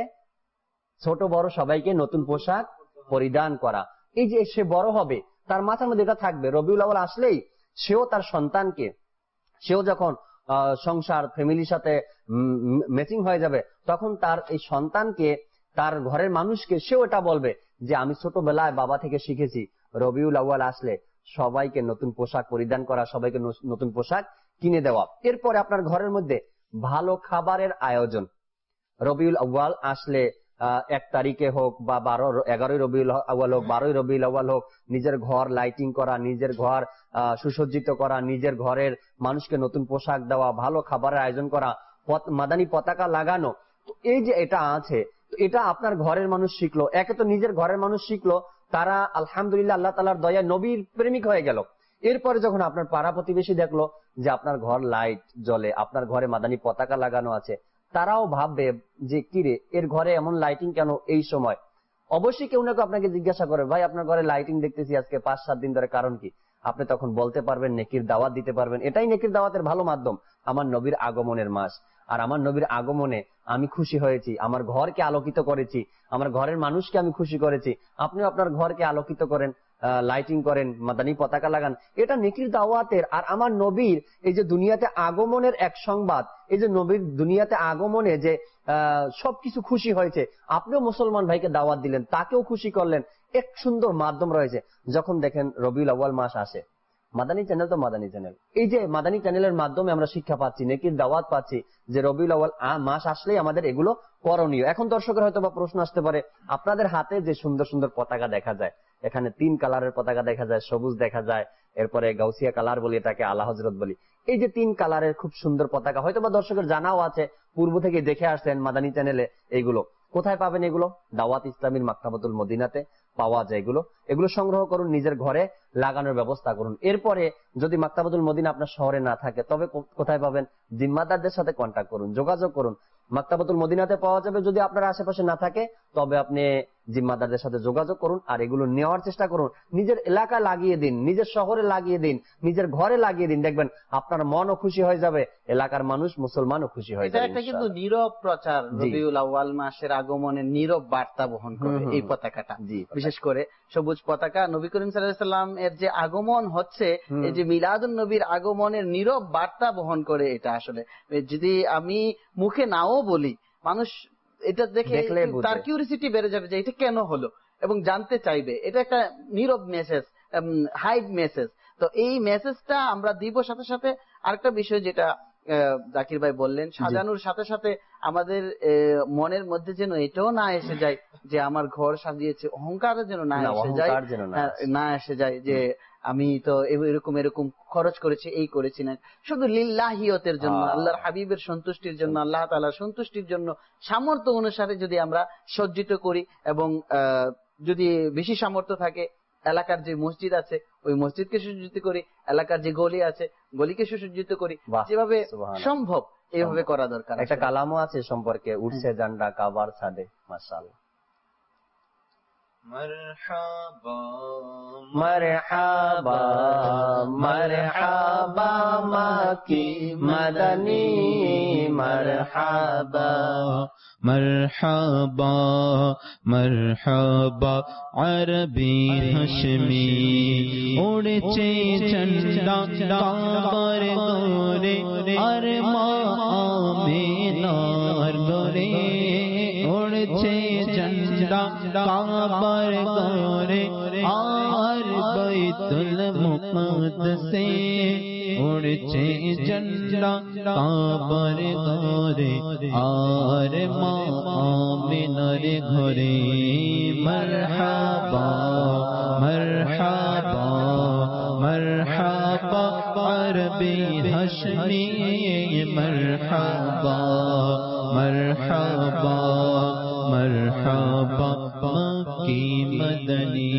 ছোট বড় সবাইকে নতুন পোশাক পরিধান করা। এই যে সে বড় হবে, তার মাথার মধ্যে এটা থাকবে, রবিউল আউয়াল আসলেই সেও তার সন্তানকে, সেও যখন সংসার ফ্যামিলির সাথে ম্যাচিং হয়ে যাবে, তখন তার এই সন্তানকে, তার ঘরের মানুষকে সেও এটা বলবে যে আমি ছোটবেলায় বাবা থেকে শিখেছি রবিউল আউয়াল আসলে সবাইকে নতুন পোশাক পরিধান করা, সবাইকে নতুন পোশাক কিনে দেওয়া। এরপরে আপনার ঘরের মধ্যে ভালো খাবারের আয়োজন। রবিউল আউয়াল আসলে 1 তারিখে হোক বা 11ই রবিউল আউয়াল হোক, 12ই রবিউল আউয়াল হোক, নিজের ঘর লাইটিং করা, নিজের ঘর সুসজ্জিত করা, নিজের ঘরের মানুষকে নতুন পোশাক দেওয়া, ভালো খাবারের আয়োজন করা, মাদানী পতাকা লাগানো। এই যে এটা আছে, এটা আপনার ঘরের মানুষ শিখলো। একে তো নিজের ঘরের মানুষ শিখলো, তারা আলহামদুলিল্লাহ আল্লাহ তাআলার দয়ায় নবীর প্রেমিক হয়ে গেল। এরপরে যখন আপনার পাড়া প্রতিবেশী দেখলো যে আপনার ঘর লাইট জ্বলে, আপনার ঘরে মাদানী পতাকা লাগানো আছে, তারাও ভাববে যে কিরে এর ঘরে এমন লাইটিং কেন এই সময়। অবশ্যই কেউ না কেউ আপনাকে জিজ্ঞাসা করে ভাই আপনার ঘরে লাইটিং দেখতেছি আজকে 5-7 দিন ধরে, কারণ কি? আপনি তখন বলতে পারবেন, নেকির দাওয়াত দিতে পারবেন। এটাই নেকির দাওয়াতের ভালো মাধ্যম। আমার নবীর আগমনের মাস, আর আমার নবীর আগমনে আমি খুশি হয়েছি, আমার ঘরকে আলোকিত করেছি, আমার ঘরের মানুষকে আমি খুশি করেছি। আপনিও আপনার ঘরকে আলোকিত করেন, লাইটিং করেন, মাদানী পতাকা লাগান, এটা নেকির দাওয়াতের। আর আমার নবীর এই যে দুনিয়াতে আগমনের এক সংবাদ, এই যে নবীর দুনিয়াতে আগমনে যে সবকিছু খুশি হয়েছে, আপনিও মুসলমান ভাইকে দাওয়াত দিলেন, তাকেও খুশি করলেন, এক সুন্দর মাধ্যম রয়েছে। যখন দেখেন রবিউল আউয়াল মাস আসে, মাদানী চ্যানেল তো মাদানী চ্যানেল। এই যে মাদানী চ্যানেলের মাধ্যমে আমরা শিক্ষা পাচ্ছি, নেকির দাওয়াত পাচ্ছি যে রবিউল আউয়াল মাস আসলেই আমাদের এগুলো করণীয়। এখন দর্শকের হয়তো বা প্রশ্ন আসতে পারে, আপনাদের হাতে যে সুন্দর সুন্দর পতাকা দেখা যায়, এখানে 3 কালারের পতাকা দেখা যায়, সবুজ দেখা যায়, এরপরে গাউসিয়া কালার বলি, এটাকে আলা হযরত বলি। এই যে 3 কালারের খুব সুন্দর পতাকা, হয়তো বা দর্শকের জানাও আছে, পূর্ব থেকে দেখে আসছেন মাদানী চ্যানেলে। এইগুলো কোথায় পাবেন? এগুলো দাওয়াত ইসলামীর মাকতাবাতুল মদিনাতে পাওয়া যায়। এগুলো সংগ্রহ করুন, নিজের ঘরে লাগানোর ব্যবস্থা করুন। এরপরে যদি মাকতাবাতুল মদিনা আপনার শহরে না থাকে, তবে কোথায় পাবেন? জিম্মাদারদের সাথে কন্ট্যাক্ট করুন, যোগাযোগ করুন। মাকতাবাতুল মদিনাতে পাওয়া যাবে। যদি আপনার আশেপাশে না থাকে, তবে আপনি জিম্মাদারদের সাথে যোগাযোগ করুন আর এগুলো নেওয়ার চেষ্টা করুন। নিজের এলাকা লাগিয়ে দিন, নিজের শহরে লাগিয়ে দিন, নিজের ঘরে লাগিয়ে দিন, দেখবেন আপনার মনও খুশি হয়ে যাবে, এলাকার মানুষ মুসলমানও খুশি হয়ে যাবে। এটা একটা কিন্তু নীরব প্রচার, রবিউল আউয়াল মাসের আগমনের নীরব বার্তা বহন করে এই পতাকাটা। বিশেষ করে সবুজ পতাকা, নবী করিম সাল্লাল্লাহু আলাইহি ওয়াসাল্লাম এর যে আগমন হচ্ছে, এই যে মিলাদুন নবীর আগমনের নীরব বার্তা বহন করে। এটা আসলে যদি আমি মুখে নাও বলি, মানুষ এটা দেখে তার কিউরিসিটি বেড়ে যাবে যে এটা কেন হলো এবং জানতে চাইবে। এটা একটা নীরব মেসেজ, হাইড মেসেজ। তো এই মেসেজটা আমরা দিব। সাথে সাথে আরেকটা বিষয় যেটা জাকির ভাই বললেন, সাজানোর সাথে সাথে আমাদের মনের মধ্যে যেন এটাও না এসে যায় যে আমার ঘর সাজিয়েছে, অহংকারের যেন না এসে যায় যে আমি তো এরকম এরকম খরচ করেছি, এই করেছি না। শুধু লিল্লাহিয়তের জন্য, আল্লাহর হাবিবের সন্তুষ্টির জন্য, আল্লাহ তাআলার সন্তুষ্টির জন্য সামর্থ্য অনুসারে যদি আমরা সজ্জিত করি, এবং যদি বেশি সামর্থ্য থাকে এলাকার যে মসজিদ আছে ওই মসজিদকে সুসজ্জিত করি, এলাকার যে গলি আছে গলিকে সুসজ্জিত করি, যেভাবে সম্ভব এইভাবে করা দরকার। একটা কালামও আছে সম্পর্কে, উঠছে জান্ডা কাবার ছাদে। মাশাআল্লাহ। মারহাবা মারহাবা মারহাবা মাকি মাদানী মারহাবা মারহাবা মারহাবা আরবি হাশমি উড়ছে ঝন্ডা কাবার গোরে আর মা আমিনার গোরে উড়ছে ঝন্ডা কাবার গোরে আর বাইতুল মুকদ্দাসে উড়ছে ঝন্ডা কাবার গোরে আর মা আমিনার ঘরে। মারহাবা মারহাবা মারহাবা আরবি হাশমি মারহাবা মারহাবা মারহাবা মক্কি মদনী।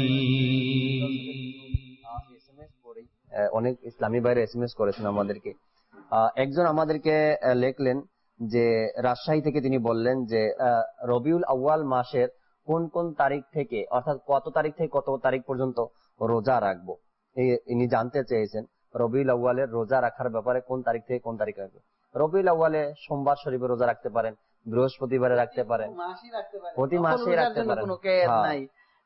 অনেক ইসলামী ভাইরা এসএমএস করেছেন আমাদেরকে। একজন আমাদেরকে লিখলেন যে রাজশাহী থেকে, তিনি বললেন যে রবিউল আউয়াল মাসের কোন কোন তারিখ থেকে, অর্থাৎ কত তারিখ থেকে কত তারিখ পর্যন্ত রোজা রাখবো, ইনি জানতে চেয়েছেন। রবিউল আউয়ালের রোজা রাখার ব্যাপারে কোন তারিখ থেকে কোন তারিখ রাখবো। রবিউল আউয়ালে সোমবার শরীফে রোজা রাখতে পারেন, বৃহস্পতিবারে রাখতে পারেন, প্রতি মাসে রাখতে পারেন, কোনো কেদ নাই।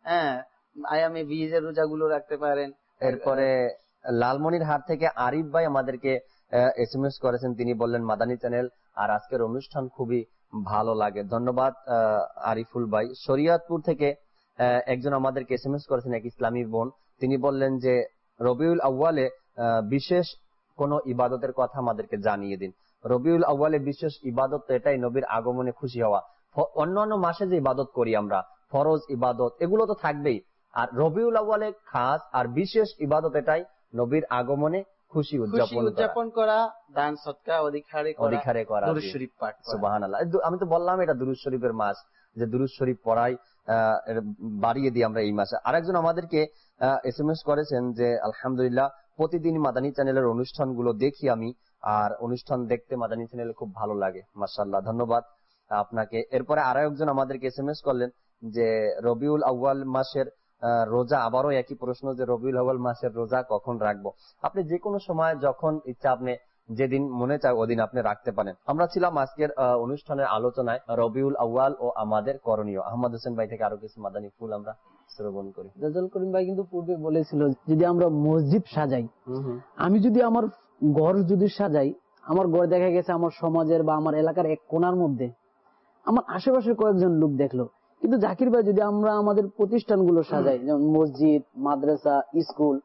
আয়ামে বীজের রোজাগুলো রাখতে পারেন। এরপরে লালমনিরহাট থেকে আরিফ ভাই আমাদেরকে এসএমএস করেছেন, তিনি বললেন মাদানী চ্যানেল আর আজকের অনুষ্ঠান খুবই ভালো লাগে, ধন্যবাদ আরিফুল ভাই। শরিয়তপুর থেকে একজন আমাদেরকে এসএমএস করেছেন, এক ইসলামী বোন, তিনি বললেন যে রবিউল আউয়ালে বিশেষ কোন ইবাদতের কথা আমাদেরকে জানিয়ে দিন। রবিউল আউয়ালে বিশেষ ইবাদত তো এটাই, নবীর আগমনে খুশি হওয়া। অন্যান্য মাসে যে ইবাদত করি আমরা, ফরজ ইবাদত, এগুলো তো থাকবেই, আর রবিউল আউয়ালে খাস আর বিশেষ ইবাদত এটাই, নবীর আগমনে খুশি উদযাপন করা, দান সদকা অধিকারে করা, দুরূদ শরীফ পাঠ করা। সুবহানাল্লাহ। আমি তো বললাম এটা দুরূদ শরীফের মাস, যে দুরূদ শরীফ পড়াই বাড়িয়ে দিই আমরা এই মাসে। আরেকজন আমাদেরকে এসএমএস করেছেন যে আলহামদুলিল্লাহ প্রতিদিন মাদানী চ্যানেলের অনুষ্ঠানগুলো দেখি আমি, আর অনুষ্ঠান দেখতে মাদানী চ্যানেলে খুব ভালো লাগে। মাশাআল্লাহ, ধন্যবাদ আপনাকে। এরপরে আরো একজন আমাদেরকে এসএমএস করলেন যে রবিউল আউয়াল মাসের রোজা, আবারও একই প্রশ্ন যে রবিউল আউয়াল মাসের রোজা কখন রাখবো। আপনি যে কোনো সময় যখন ইচ্ছা, আপনি যেদিন মনে চায় ওদিন আপনি রাখতে পারেন। আমরা ছিলাম আজকের অনুষ্ঠানের আলোচনায় রবিউল আউয়াল ও আমাদের করণীয়। আহমদ হোসেন ভাই থেকে আরো কিছু মাদানী ফুল আমরা শ্রবণ করি। রেজাউল করিম ভাই কিন্তু পূর্বে বলেছিল যদি আমরা মসজিদ সাজাই, আমি যদি আমার ঘর যদি সাজাই, আমার ঘর দেখা গেছে আমার সমাজের বা আমার এলাকার এক কোণার মধ্যে, আমার আশেপাশে কয়েকজন লোক দেখলো, কিন্তু জাকির ভাই যদি আমরা আমাদের প্রতিষ্ঠানগুলো সাজাই, যেমন মসজিদ, মাদ্রাসা, স্কুল,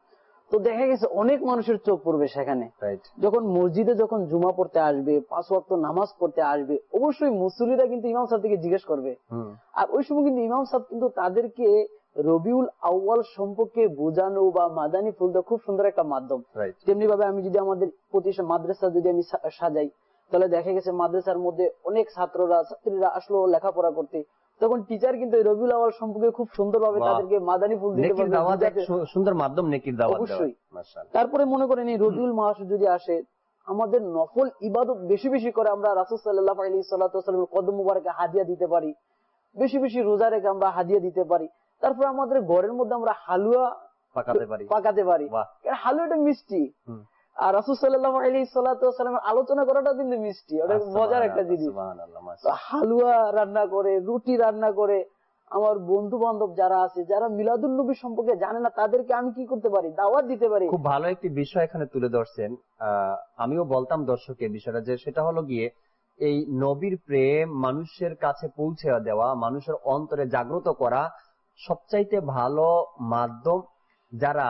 তো দেখা গেছে অনেক মানুষের চোখ পড়বে সেখানে। যখন মসজিদে যখন জুমা পড়তে আসবে, 5 ওয়াক্ত নামাজ পড়তে আসবে, অবশ্যই মুসল্লিরা কিন্তু ইমাম সাহেব থেকে জিজ্ঞেস করবে। আর ওই সময় কিন্তু ইমাম সাহেব কিন্তু তাদেরকে রবিউল আউয়াল সম্পর্কে বোঝানো বা মাদানী ফুল দেওয়া খুব সুন্দর একটা মাধ্যম। তেমনি ভাবে আমি যদি আমাদের প্রতিষ্ঠান মাদ্রাসা যদি আমি সাজাই, তাহলে দেখা গেছে মাদ্রাসার মধ্যে অনেক ছাত্রীরা আসলো লেখাপড়া করতে, তখন টিচার কিন্তু রবিউল আউয়াল সম্পর্কে খুব সুন্দরভাবে তাদেরকে মাদানী ফুল দিতে পারবে, সুন্দর মাধ্যম নেকির দাওয়াত। অবশ্যই। তারপরে মনে করেন এই রবিউল মাস যদি আসে, আমাদের নফল ইবাদত বেশি বেশি করে আমরা রাসূল সাল্লাল্লাহু আলাইহি ওয়াসাল্লামের কদম মুবারকে হাদিয়া দিতে পারি, বেশি বেশি রোজা রেখে আমরা হাদিয়া দিতে পারি। তারপরে আমাদের ঘরের মধ্যে আমরা হালুয়া পাকাতে পারি, হালুয়াটা মিষ্টি। আর রাসূল সাল্লাল্লাহু আলাইহি ওয়াসাল্লামের আলোচনা করাটা কিন্তু মিষ্টি, ওটা মজার একটা জিনিস। হালুয়া রান্না করে, রুটি রান্না করে, আমার বন্ধু বান্ধব যারা আছে, যারা মিলাদুন নবী সম্পর্কে জানে না, তাদেরকে আমি কি করতে পারি, দাওয়াত দিতে পারি। খুব ভালো একটি বিষয় এখানে তুলে ধরছেন। আমিও বলতাম দর্শককে বিষয়টা, যে সেটা হলো গিয়ে এই নবীর প্রেম মানুষের কাছে পৌঁছে দেওয়া, মানুষের অন্তরে জাগ্রত করা সবচাইতে ভালো মাধ্যম যারা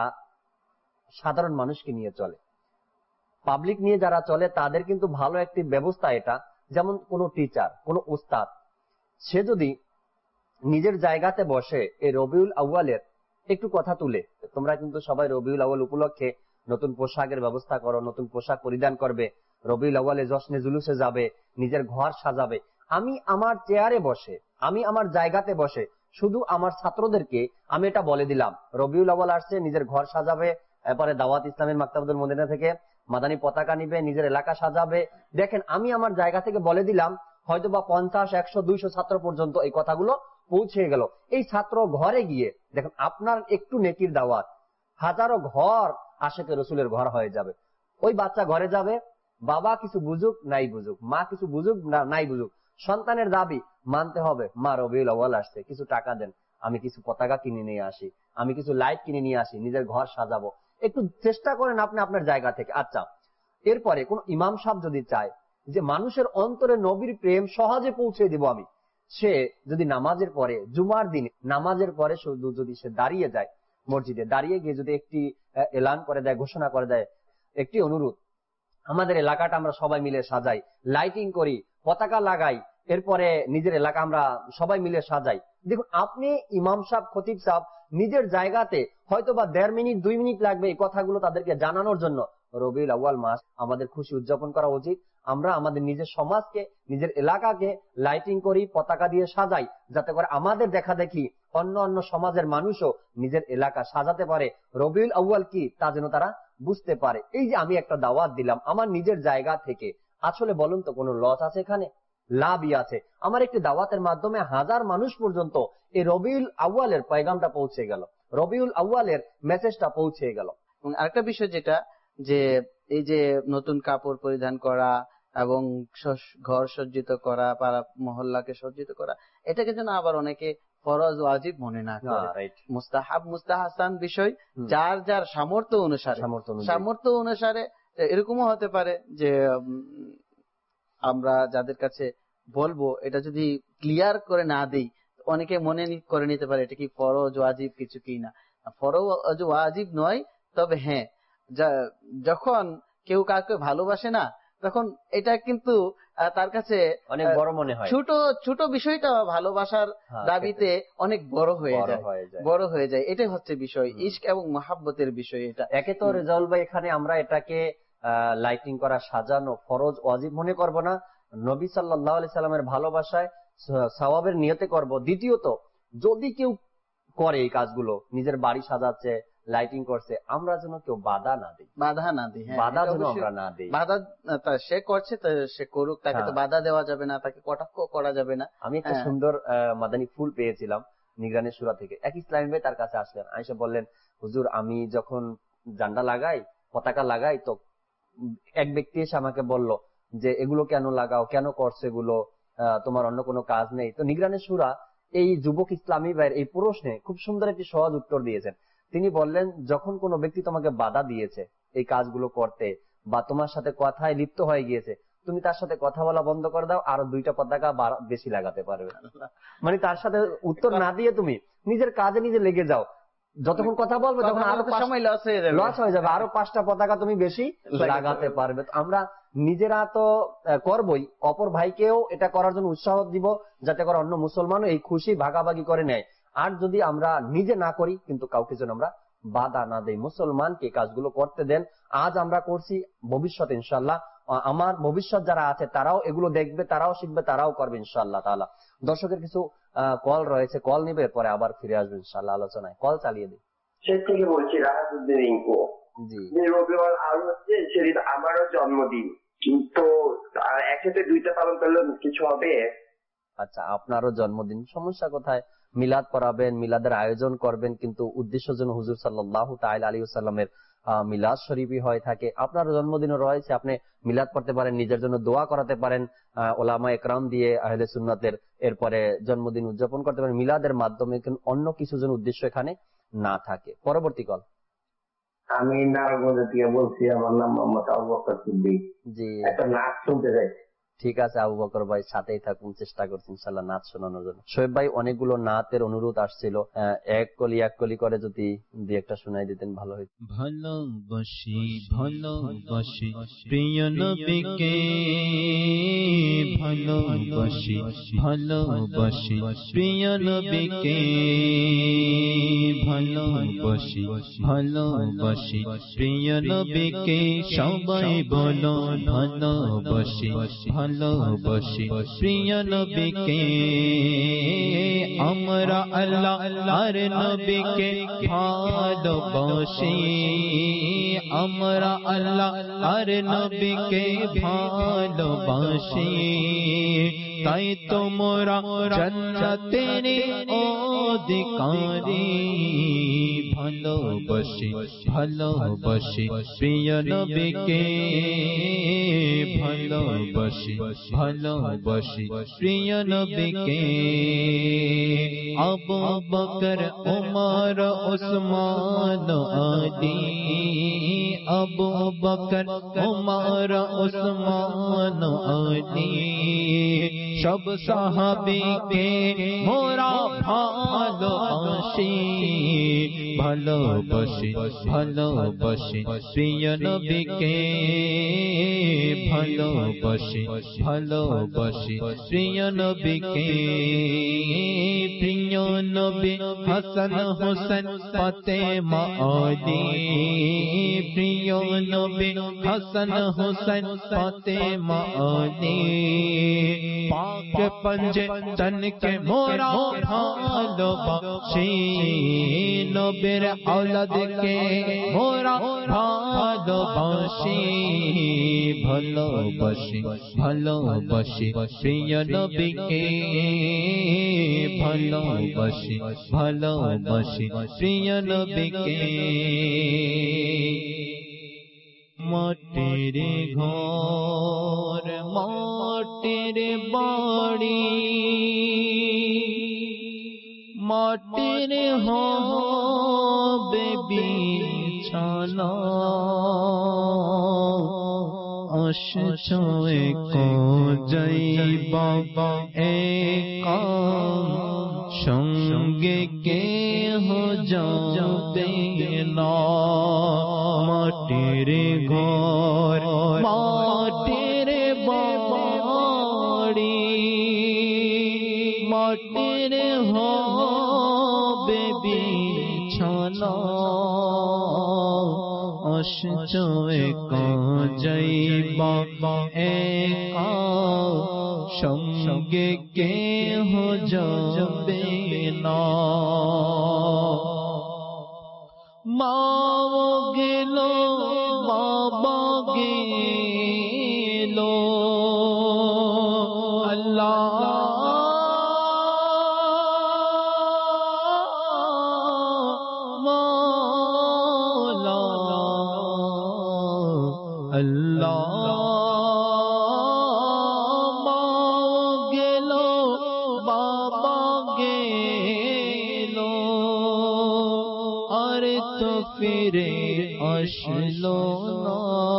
সাধারণ মানুষকে নিয়ে চলে, পাবলিক নিয়ে যারা চলে, তাদের কিন্তু ভালো একটি ব্যবস্থা এটা। যেমন কোন টিচার, কোন উস্তাদ, সে যদি নিজের জায়গাতে বসে এই রবিউল আউয়ালের একটু কথা তুলে, তোমরা কিন্তু সবাই রবিউল আউয়াল উপলক্ষে নতুন পোশাকের ব্যবস্থা করো, নতুন পোশাক পরিধান করবে, রবিউল আউয়ালে জশ্নে জুলুসে যাবে, নিজের ঘর সাজাবে। আমি আমার চেয়ারে বসে, আমি আমার জায়গাতে বসে শুধু আমার ছাত্রদেরকে আমি এটা বলে দিলাম, রবিউল আউয়াল আসছে, নিজের ঘর সাজাবে, এরপরে দাওয়াত ইসলামের মাকতাবুল মদিনা থেকে মাদানী পতাকা নিবে, নিজের এলাকা সাজাবে। দেখেন, আমি আমার জায়গা থেকে বলে দিলাম, হয়তোবা 50, 100, 200 ছাত্র পর্যন্ত এই কথাগুলো পৌঁছে গেল। এই ছাত্র ঘরে গিয়ে দেখেন আপনার একটু নেকির দাওয়াত হাজারো ঘর আশেকে রসুলের ঘর হয়ে যাবে। ওই বাচ্চা ঘরে যাবে, বাবা কিছু বুঝুক নাই বুঝুক, মা কিছু বুঝুক নাই বুঝুক, সন্তানের দাবি মানতে হবে, মা রবিউল আউয়াল আসছে, কিছু টাকা দেন, আমি কিছু পতাকা কিনে নিয়ে আসি, আমি কিছু লাইট কিনে নিয়ে আসি, নিজের ঘর সাজাবো। একটু চেষ্টা করেন আপনি আপনার জায়গা থেকে। আচ্ছা, এরপরে কোন ইমাম সাহেব যদি চায় যে মানুষের অন্তরে নবীর প্রেম সহজে পৌঁছে দিব আমি, সে যদি নামাজের পরে, জুমার দিনে নামাজের পরে শুধু যদি সে দাঁড়িয়ে যায়, মসজিদে দাঁড়িয়ে গিয়ে যদি একটি এলান করে দেয়, ঘোষণা করে দেয়, একটি অনুরোধ, আমাদের এলাকাটা আমরা সবাই মিলে সাজাই, লাইটিং করি, পতাকা লাগাই, এরপরে নিজের এলাকা আমরা সবাই মিলে সাজাই। দেখুন, আপনি ইমাম সাহেব, খতিব সাহেব নিজের জায়গাতে হয়তোবা 1.5 মিনিট 2 মিনিট লাগবে এই কথাগুলো তাদেরকে জানানোর জন্য। রবিউল আউয়াল মাস আমাদের খুশি উদযাপন করা উচিত। আমরা আমাদের নিজের সমাজকে, নিজের এলাকাকে লাইটিং করি, পতাকা দিয়ে সাজাই, যাতে করে আমাদের দেখা দেখি অন্য অন্য সমাজের মানুষও নিজের এলাকা সাজাতে পারে, রবিউল আউয়াল কি তা যেন তারা বুঝতে পারে। এই যে আমি একটা দাওয়াত দিলাম আমার নিজের জায়গা থেকে, আসলে বলুন তো কোনো লস আছে এখানে? লাভই আছে। আমার একটি দাওয়াতের মাধ্যমে হাজার মানুষ পর্যন্ত এই রবিউল আউয়ালের পয়গামটা পৌঁছে গেল, রবিউল আউয়ালের মেসেজটা পৌঁছে গেল। এবং আরেকটা বিষয় যেটা, যে এই যে নতুন কাপড় পরিধান করা এবং ঘর সজ্জিত করা, পাড়া মহল্লাকে সজ্জিত করা, এটাকে যেন আবার অনেকে ফরজ ওয়াজিব মনে না করে, মুস্তাহাব মুস্তাহাসান বিষয়, যার যার সামর্থ্য অনুসারে। এরকমও হতে পারে যে আমরা যাদের কাছে বলবো এটা যদি ক্লিয়ার করে না দেই, অনেকে মনে করে নিতে পারে এটা কি ফরজ ওয়াজিব কিছু কি না। ফরজ ওয়াজিব নয়, তবে হ্যাঁ, যখন কেউ কাউকে ভালোবাসে না, তখন এটা কিন্তু তার কাছে অনেক বড় মনে হয়। ছোট বিষয়টা ভালোবাসার দাবিতে অনেক বড় হয়ে যায়। এটাই হচ্ছে বিষয়, ইশক এবং মহাব্বতের বিষয়। এটা একে তো রেজাউল ভাই, এখানে আমরা এটাকে লাইটিং করা, সাজানো ফরজ ওয়াজিব মনে করব না, নবী সাল্লাল্লাহু আলাইহি সাল্লামের ভালোবাসায় সওয়াবের নিয়তে করব। দ্বিতীয়ত, যদি কেউ করে এই কাজগুলো, নিজের বাড়ি সাজাচ্ছে, লাইটিং করছে, আমরা যেন কেউ বাধা না দিই। বাধা যেন আমরা না দিই। বাধা সে করছে, সে করুক, তাকে তো বাধা দেওয়া যাবে না, তাকে কটাক্ষ করা যাবে না। আমি একটা সুন্দর মাদানী ফুল পেয়েছিলাম নিগরানি সূরা থেকে। এক ইসলামী ভাই তার কাছে আসলেন, আয়েশা বললেন, হুজুর আমি যখন ঝান্ডা লাগাই, পতাকা লাগাই, তো এক ব্যক্তি এসে আমাকে বলল যে এগুলো কেন লাগাও, কেন করছো এগুলো, তোমার অন্য কোনো কাজ নেই? তো নিগরানি সূরা এই যুবক ইসলামী ভাইয়ের এই প্রশ্নে খুব সুন্দর একটি সহজ উত্তর দিয়েছেন। তিনি বললেন, যখন কোনো ব্যক্তি তোমাকে বাধা দিয়েছে এই কাজগুলো করতে, বা তোমার সাথে কথায় লিপ্ত হয়ে গিয়েছে, তুমি তার সাথে কথা বলা বন্ধ করে দাও, আরো 2টা পতাকা বেশি লাগাতে পারবে। মানে তার সাথে উত্তর না দিয়ে তুমি নিজের কাজে নিজে লেগে যাও। যতক্ষণ কথা বলবে তখন আরো সময় লস হয়ে যাবে, লস হয়ে যাবে, আরো 5টা পতাকা তুমি বেশি লাগাতে পারবে। আমরা নিজেরা তো করবই, অপর ভাইকেও এটা করার জন্য উৎসাহ দিব, যাতে করে অন্য মুসলমানও এই খুশি ভাগাভাগি করে নেয়। আর যদি আমরা নিজে না করি, কিন্তু কাউকে যেন আমরা বাধা না দেই, মুসলমানকে কাজগুলো করতে দেন। আজ আমরা করছি, ভবিষ্যতে ইনশাআল্লাহ আমার ভবিষ্যৎ যারা আছে তারাও এগুলো দেখবে, তারাও শিখবে, তারাও করবে ইনশাআল্লাহ তাআলা। দর্শকের কিছু কল রয়েছে, কল নিবে, পরে আবার ফিরে আসবে ইনশাআল্লাহ আলোচনায়। কল চালিয়ে দিই। সে থেকে বলছি রাহাতুদ্দিন ইনকো। জি, রবিউল আউয়াল হচ্ছে সেদিন আমারও জন্মদিন, কিন্তু একসাথে দুইটা পালন করলে কিছু হবে? আচ্ছা, আপনারও জন্মদিন, সমস্যা কোথায়? মিলাদ পড়াবেন, মিলাদের আয়োজন করবেন, কিন্তু উদ্দেশ্য যেন হুজুর সাল্লাল্লাহু তাআলা আলাইহি ওয়াসাল্লামের মিলাদ শরীফই হয়ে থাকে। আপনার জন্মদিনও রয়েছে, আপনি মিলাদ পড়তে পারেন, নিজের জন্য দোয়া করাতে পারেন ওলামা একরাম দিয়ে, আহলে সুন্নাতের, এরপরে জন্মদিন উদযাপন করতে পারেন মিলাদের মাধ্যমে, কিন্তু অন্য কিছু যেন উদ্দেশ্য এখানে না থাকে। পরবর্তী কল। আমি নারায়ণগঞ্জ থেকে বলছি, আমার নাম মোহাম্মদ আবু বকর সিদ্দিক। জি, একটা নাচ শুনতে চাই। ঠিক আছে আবু বকর ভাই, সাথেই থাকুন, চেষ্টা করছি ইনশাআল্লাহ নাচ শোনানোর জন্য। শোয়েব ভাই, অনেকগুলো নাতের অনুরোধ আসছিল, এক কলি করে যদি দুই একটা শোনাই দিতেন ভালো হইত। ভালোবাসি ভালোবাসি প্রিয় নবীকে, ভালোবাসি ভালোবাসি প্রিয় নবীকে, ভালোবাসি ভালোবাসি প্রিয় নবীকে, সবাই বলো ভালোবাসি ভালোবাসি প্রিয় নবীকে। আমরা আল্লাহ আর নবীকে ভালোবাসি, আমরা আল্লাহ আর নবীকে ভালোবাসি, তাই তোমরা জান্নাতের অধিকারী। ভালোবাসি ভালোবাসি প্রিয় নবীকে, ভালোবাসি ভালোবাসি প্রিয় নবীকে। আবু বকর উমর উসমান আলী, আবু বকর উমর উসমান আলী, সব সাহাবীকে মোরা ভালোবাসি, ভালোবাসি ভালোবাসি প্রিয় নবীকে, ভালোবাসি ভালোবাসি প্রিয় নবীকে। প্রিয় নবী হাসান হোসেন ফাতেমা আলী, প্রিয় নবী হাসান হোসেন ফাতেমা আলী, পাক পঞ্জে তনকে মোরা ভালোবাসি, নবীর আওলাদকে মোরা ভালোবাসি, ভালোবাসি ভালোবাসি প্রিয় নবীকে, ভালোবাসি ভালোবাসি প্রিয় নবীকে। মাটির ঘর মাটির বাড়ি, মাটির হবে বিছানা, আসছয় কো যাইবা একা, সঙ্গে কেহ যাবে না। মাটির ঘর মাটির বাড়ি, মাটির হবে বিছানা, আসছয় কো যাইবা একা, সঙ্গে কেহ যাবে না। মা গেল বাবা গেল, আল্লাহ মাওলা আল্লাহ, মা গেল বাবা গেল, আর তো ফিরে আসলো না,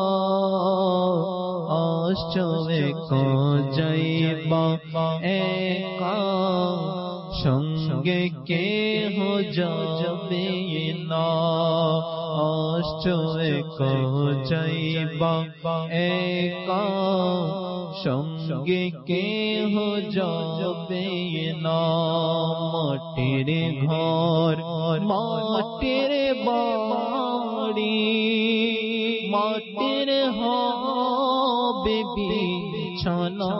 আসছয় কো যাইবা একা, সঙ্গে সঙ্গে কেহ যাবে না আশ্রয় যাইবা একা সঙ্গে কেহ যাবে না মাটির ঘর মাটির বাড়ি মাটির হবে বিছানা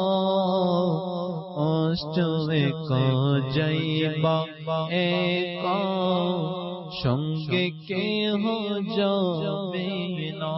আশ্রয় যাইবা একা সঙ্গে কেহ যাবে না।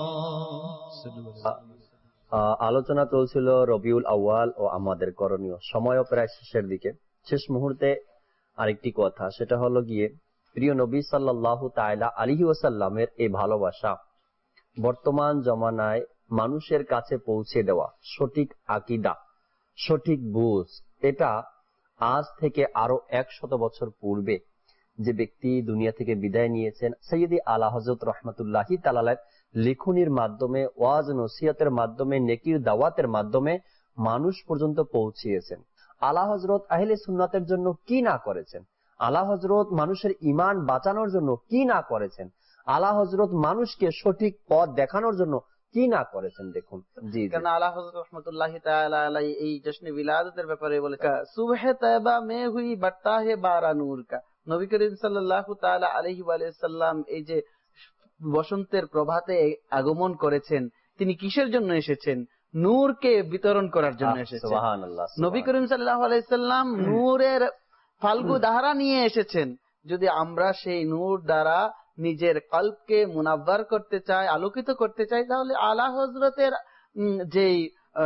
আলোচনা চলছিল রবিউল আউয়াল ও আমাদের করণীয়। সময়ও প্রায় শেষের দিকে। শেষ মুহূর্তে আরেকটি কথা, সেটা হলো গিয়ে প্রিয় নবী সাল্লাল্লাহু তাআলা আলাইহি ওয়াসাল্লামের এই ভালোবাসা বর্তমান জমানায় মানুষের কাছে পৌঁছে দেওয়া, সঠিক আকীদা, সঠিক বুঝ, এটা আজ থেকে আরো 100 বছর পূর্বে যে ব্যক্তি দুনিয়া থেকে বিদায় নিয়েছেন সৈয়দি আলা হযরত রাহমাতুল্লাহি তাআলা আলাইহির লেখনির মাধ্যমে, ওয়াজ নসিহতের মাধ্যমে, নেকির দাওয়াতের মাধ্যমে মানুষ পর্যন্ত পৌঁছিয়েছেন। আলা হযরত আহলে সুন্নাতের জন্য কি না করেছেন, আলা হযরত মানুষের ঈমান বাঁচানোর জন্য কি না করেছেন, আলা হযরত মানুষকে সঠিক পথ দেখানোর জন্য কি না করেছেন। দেখুন, জি, কারণ আলা হযরত রাহমাতুল্লাহি তাআলা আলাইহি এই জশ্নে বিলাদতের ব্যাপারে বলে, সুবহে তয়বা মে হুই বরতা হে বারা নূর কা। নবী করিম সাল্লাল্লাহু তাআলা আলাইহি ওয়া সাল্লাম এই যে বসন্তের প্রভাতে আগমন করেছেন, তিনি কিসের জন্য এসেছেন? নূরকে বিতরণ করার জন্য এসেছেন। নবী করিম সাল্লাল্লাহু আলাইহি সাল্লাম নূরের ফাল্গু ধারা নিয়ে এসেছেন। যদি আমরা সেই নূর দ্বারা নিজের কলবকে মুনাব্বার করতে চাই, আলোকিত করতে চাই, তাহলে আলা হযরতের যেই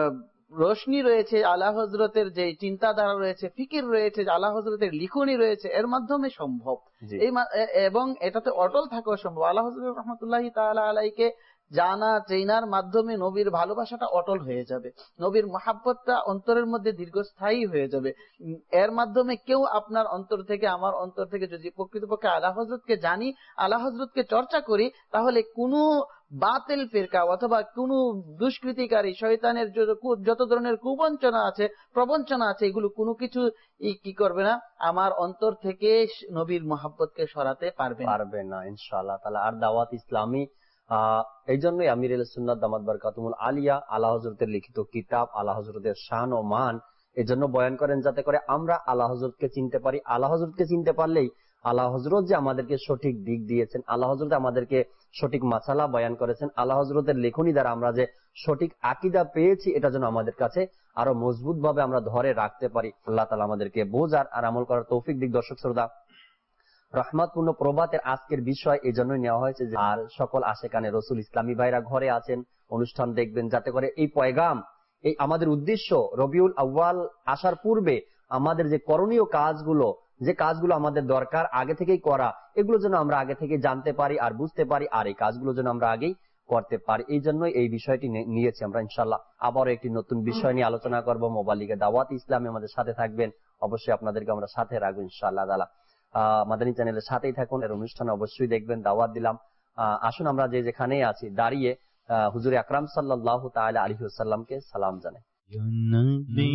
রোশনি রয়েছে, আলা হযরতের যে চিন্তাধারা রয়েছে, ফিকির রয়েছে, আলা হযরতের লিখনি রয়েছে, এর মাধ্যমে সম্ভব। এবং এটাতে অটল থাকা সম্ভব। আলা হযরত রাহমাতুল্লাহি তাআলা আলাইহিকে জানা চেনার মাধ্যমে নবীর ভালোবাসাটা অটল হয়ে যাবে, নবীর মহাব্বতটা অন্তরের মধ্যে দীর্ঘস্থায়ী হয়ে যাবে। এর মাধ্যমে কেউ আপনার অন্তর থেকে, আমার অন্তর থেকে যদি প্রকৃতপক্ষে আলা হযরতকে জানি, আলা হযরতকে চর্চা করি, তাহলে কোনো বাতিল ফিরকা অথবা কোনো দুষ্কৃতিকারী শয়তানের যত ধরনের কুবঞ্চনা আছে, প্রবঞ্চনা আছে, এগুলো কোনো কিছু কি করবে না, আমার অন্তর থেকে নবীর মহাব্বতকে সরাতে পারবে না ইনশাআল্লাহ তাআলা। আর দাওয়াত ইসলামী এই জন্যই আমির সুন্নাত দামাত বারকাতুহুল আলিয়া আলা হযরতের লিখিত কিতাব আলা হযরতের শান ও মান এই জন্য বয়ান করেন, যাতে করে আমরা আলা হযরতকে চিনতে পারি। আলা হযরতকে চিনতে পারলেই আলা হযরত যে আমাদেরকে সঠিক দিক দিয়েছেন, আলা হযরত আমাদেরকে সঠিক মাসালা বয়ান করেছেন, আলা হযরতের লেখনী দ্বারা আমরা যে সঠিক আকীদা পেয়েছি, এটা যেন আমাদের কাছে আরো মজবুত ভাবে আমরা ধরে রাখতে পারি। আল্লাহ তাআলা আমাদেরকে বোঝার আর আমল করার তৌফিক দিক। দর্শক শ্রোতা, রহমতপূর্ণ প্রভাতের আজকের বিষয় এই জন্যই নেওয়া হয়েছে যে আর সকল আশেকানে রসুল ইসলামী ভাইরা ঘরে আছেন, অনুষ্ঠান দেখবেন, যাতে করে এই পয়গাম, এই আমাদের উদ্দেশ্য রবিউল আউয়াল আসার পূর্বে আমাদের যে করণীয় কাজগুলো, যে কাজগুলো আমাদের দরকার আগে থেকেই করা, এগুলো যেন আমরা আগে থেকে জানতে পারি আর বুঝতে পারি, আর এই কাজগুলো যেন আমরা আগেই করতে পারি। এই জন্যই এই বিষয়টি নিয়েছি আমরা। ইনশাল্লাহ আবারও একটি নতুন বিষয় নিয়ে আলোচনা করবো। মোবাইল লিগে দাওয়াত ইসলামে আমাদের সাথে থাকবেন, অবশ্যই আপনাদেরকে আমরা সাথে রাখবো ইনশাআল্লাহ তাআলা। মাদানী চ্যানেলের সাথেই থাকুন, এর অনুষ্ঠানে অবশ্যই দেখবেন, দাওয়াত দিলাম। আসুন আমরা যে যেখানে আছি দাঁড়িয়ে হুজুর আকরাম সাল্লাল্লাহু তাআলা আলাইহি ওয়াসাল্লামকে সালাম জানাই। ইয়া নবী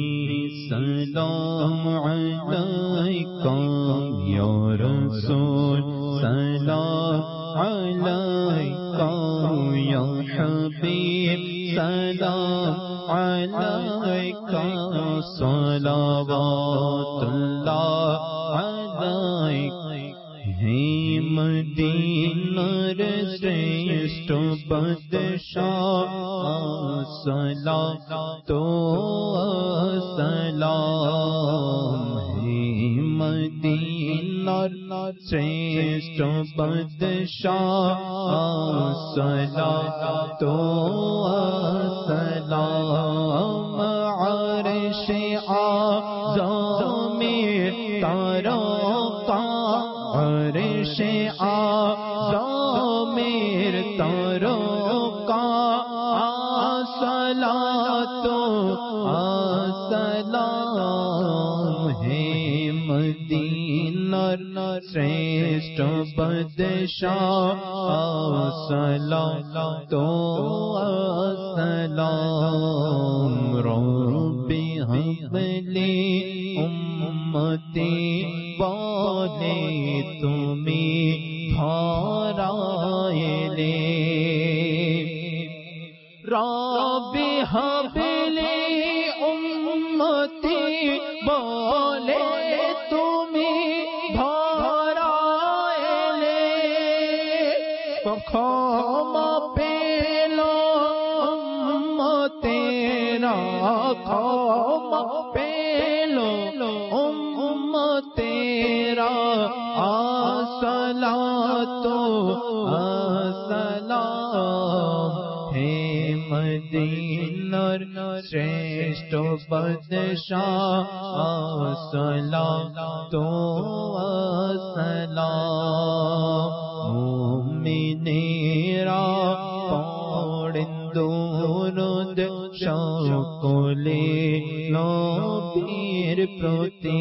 সালাম আলাইকা, ইয়া রাসূল সালাম আলাইকা, ইয়া হাবিব সালাম আলাইকা, সালাওয়াতুল্লাহ আলাইকা। হে মদিনার শ্রেষ্ঠ বাদশাহ, সালাতো সালাম। হে মদিনার শ্রেষ্ঠ বাদশাহ, সালাতো সালাম। আরশে আযমের তারকা, আরশে আযমের তারকা, সালাতো সালাম। হে মদিনার শ্রেষ্ঠ বাদশাহ, সালাতো সালাম। রব্বি হাবলি মতি বলে তুমি ধরাইলে রব্বি হাবলি উম্মতি বলে তুমি ধরাইলে ক্ষমা পেল উম্মতেরা ক্ষমা পেল উম্মতেরা আসসালাতু আসসালাম হে মদিনার শ্রেষ্ঠ বাদশাহ আসসালাতু আসসালাম মুমিনেরা পড়েন দুরূদ সকলে নবীর প্রতি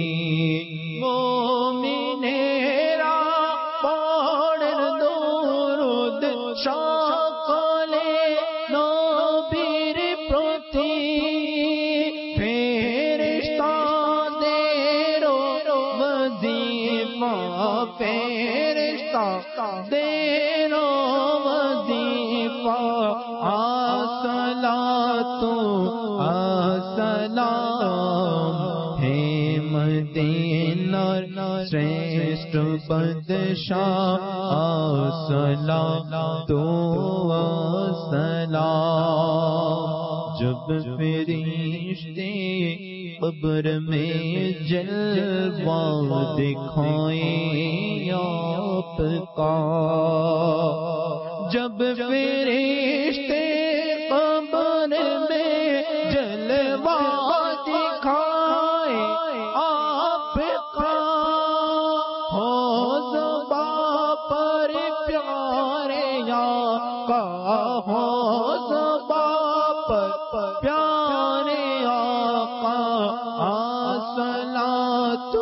মুমিনেরা পড়েন দুরূদ সকলে নবীর প্রতি ফেরেশতাদেরও ওয়াজিফা ফেরেশতাদেরও ওয়াজিফা আসসালাতু আসসালাম হে মদিনার শ্রেষ্ঠ বাদশাহ আসসালাতু আসসালাম جب فرشتے قبر میں جلوہ دکھائیں آپ کا جب فرشتے قبر میں جلوہ دکھائیں آپ کا ہو زباں پر پیارے آقا ہو زباں پر پیارے آقا الصلاۃ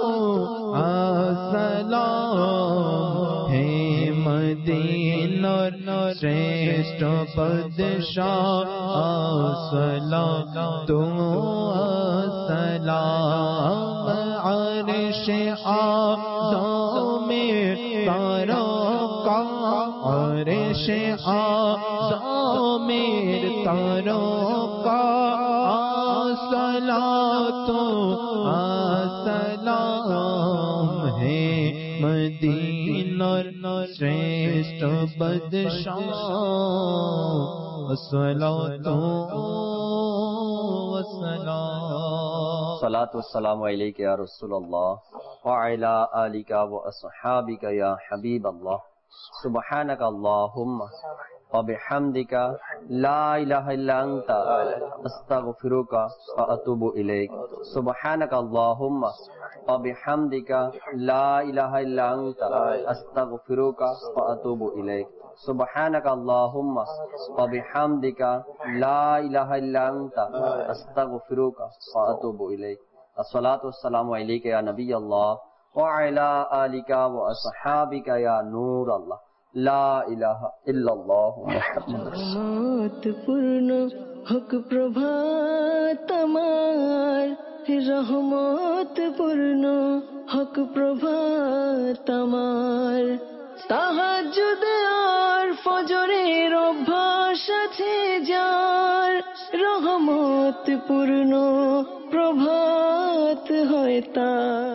السلام ہے مدینہ শ্রেষ্ঠ বাদশাহ الصلاۃ السلام عرش اعظم تارکا عرش اعظم تارکا الصلاۃ السلام ہے مدینہ শ্রেষ্ঠ বাদশাহ الصلاۃ والسلام الصلاۃ والسلام علیک یا رسول اللہ وعلی آلک واصحابک یا حبیب اللہ سبحانک اللہم وبحمدک لا الہ الا انت استغفرک واتوب الیک سبحانک اللہم وبحمدک لا الہ الا انت استغفرک واتوب الیک سبحانک اللہم وبحمدک لا الہ الا انت استغفرک واتوب الیک الصلاۃ والسلام علیک یا نبی اللہ وعلی آلک واصحابک یا نور اللہ لا الہ الا اللہ রহমত পূর্ণ হক প্রভাত আমার রহমত পূর্ণ হক প্রভাত আমার তাহাজ্জুদ আর ফজরের অভ্যাস আছে যার রহমত পূর্ণ প্রভাত হয় তার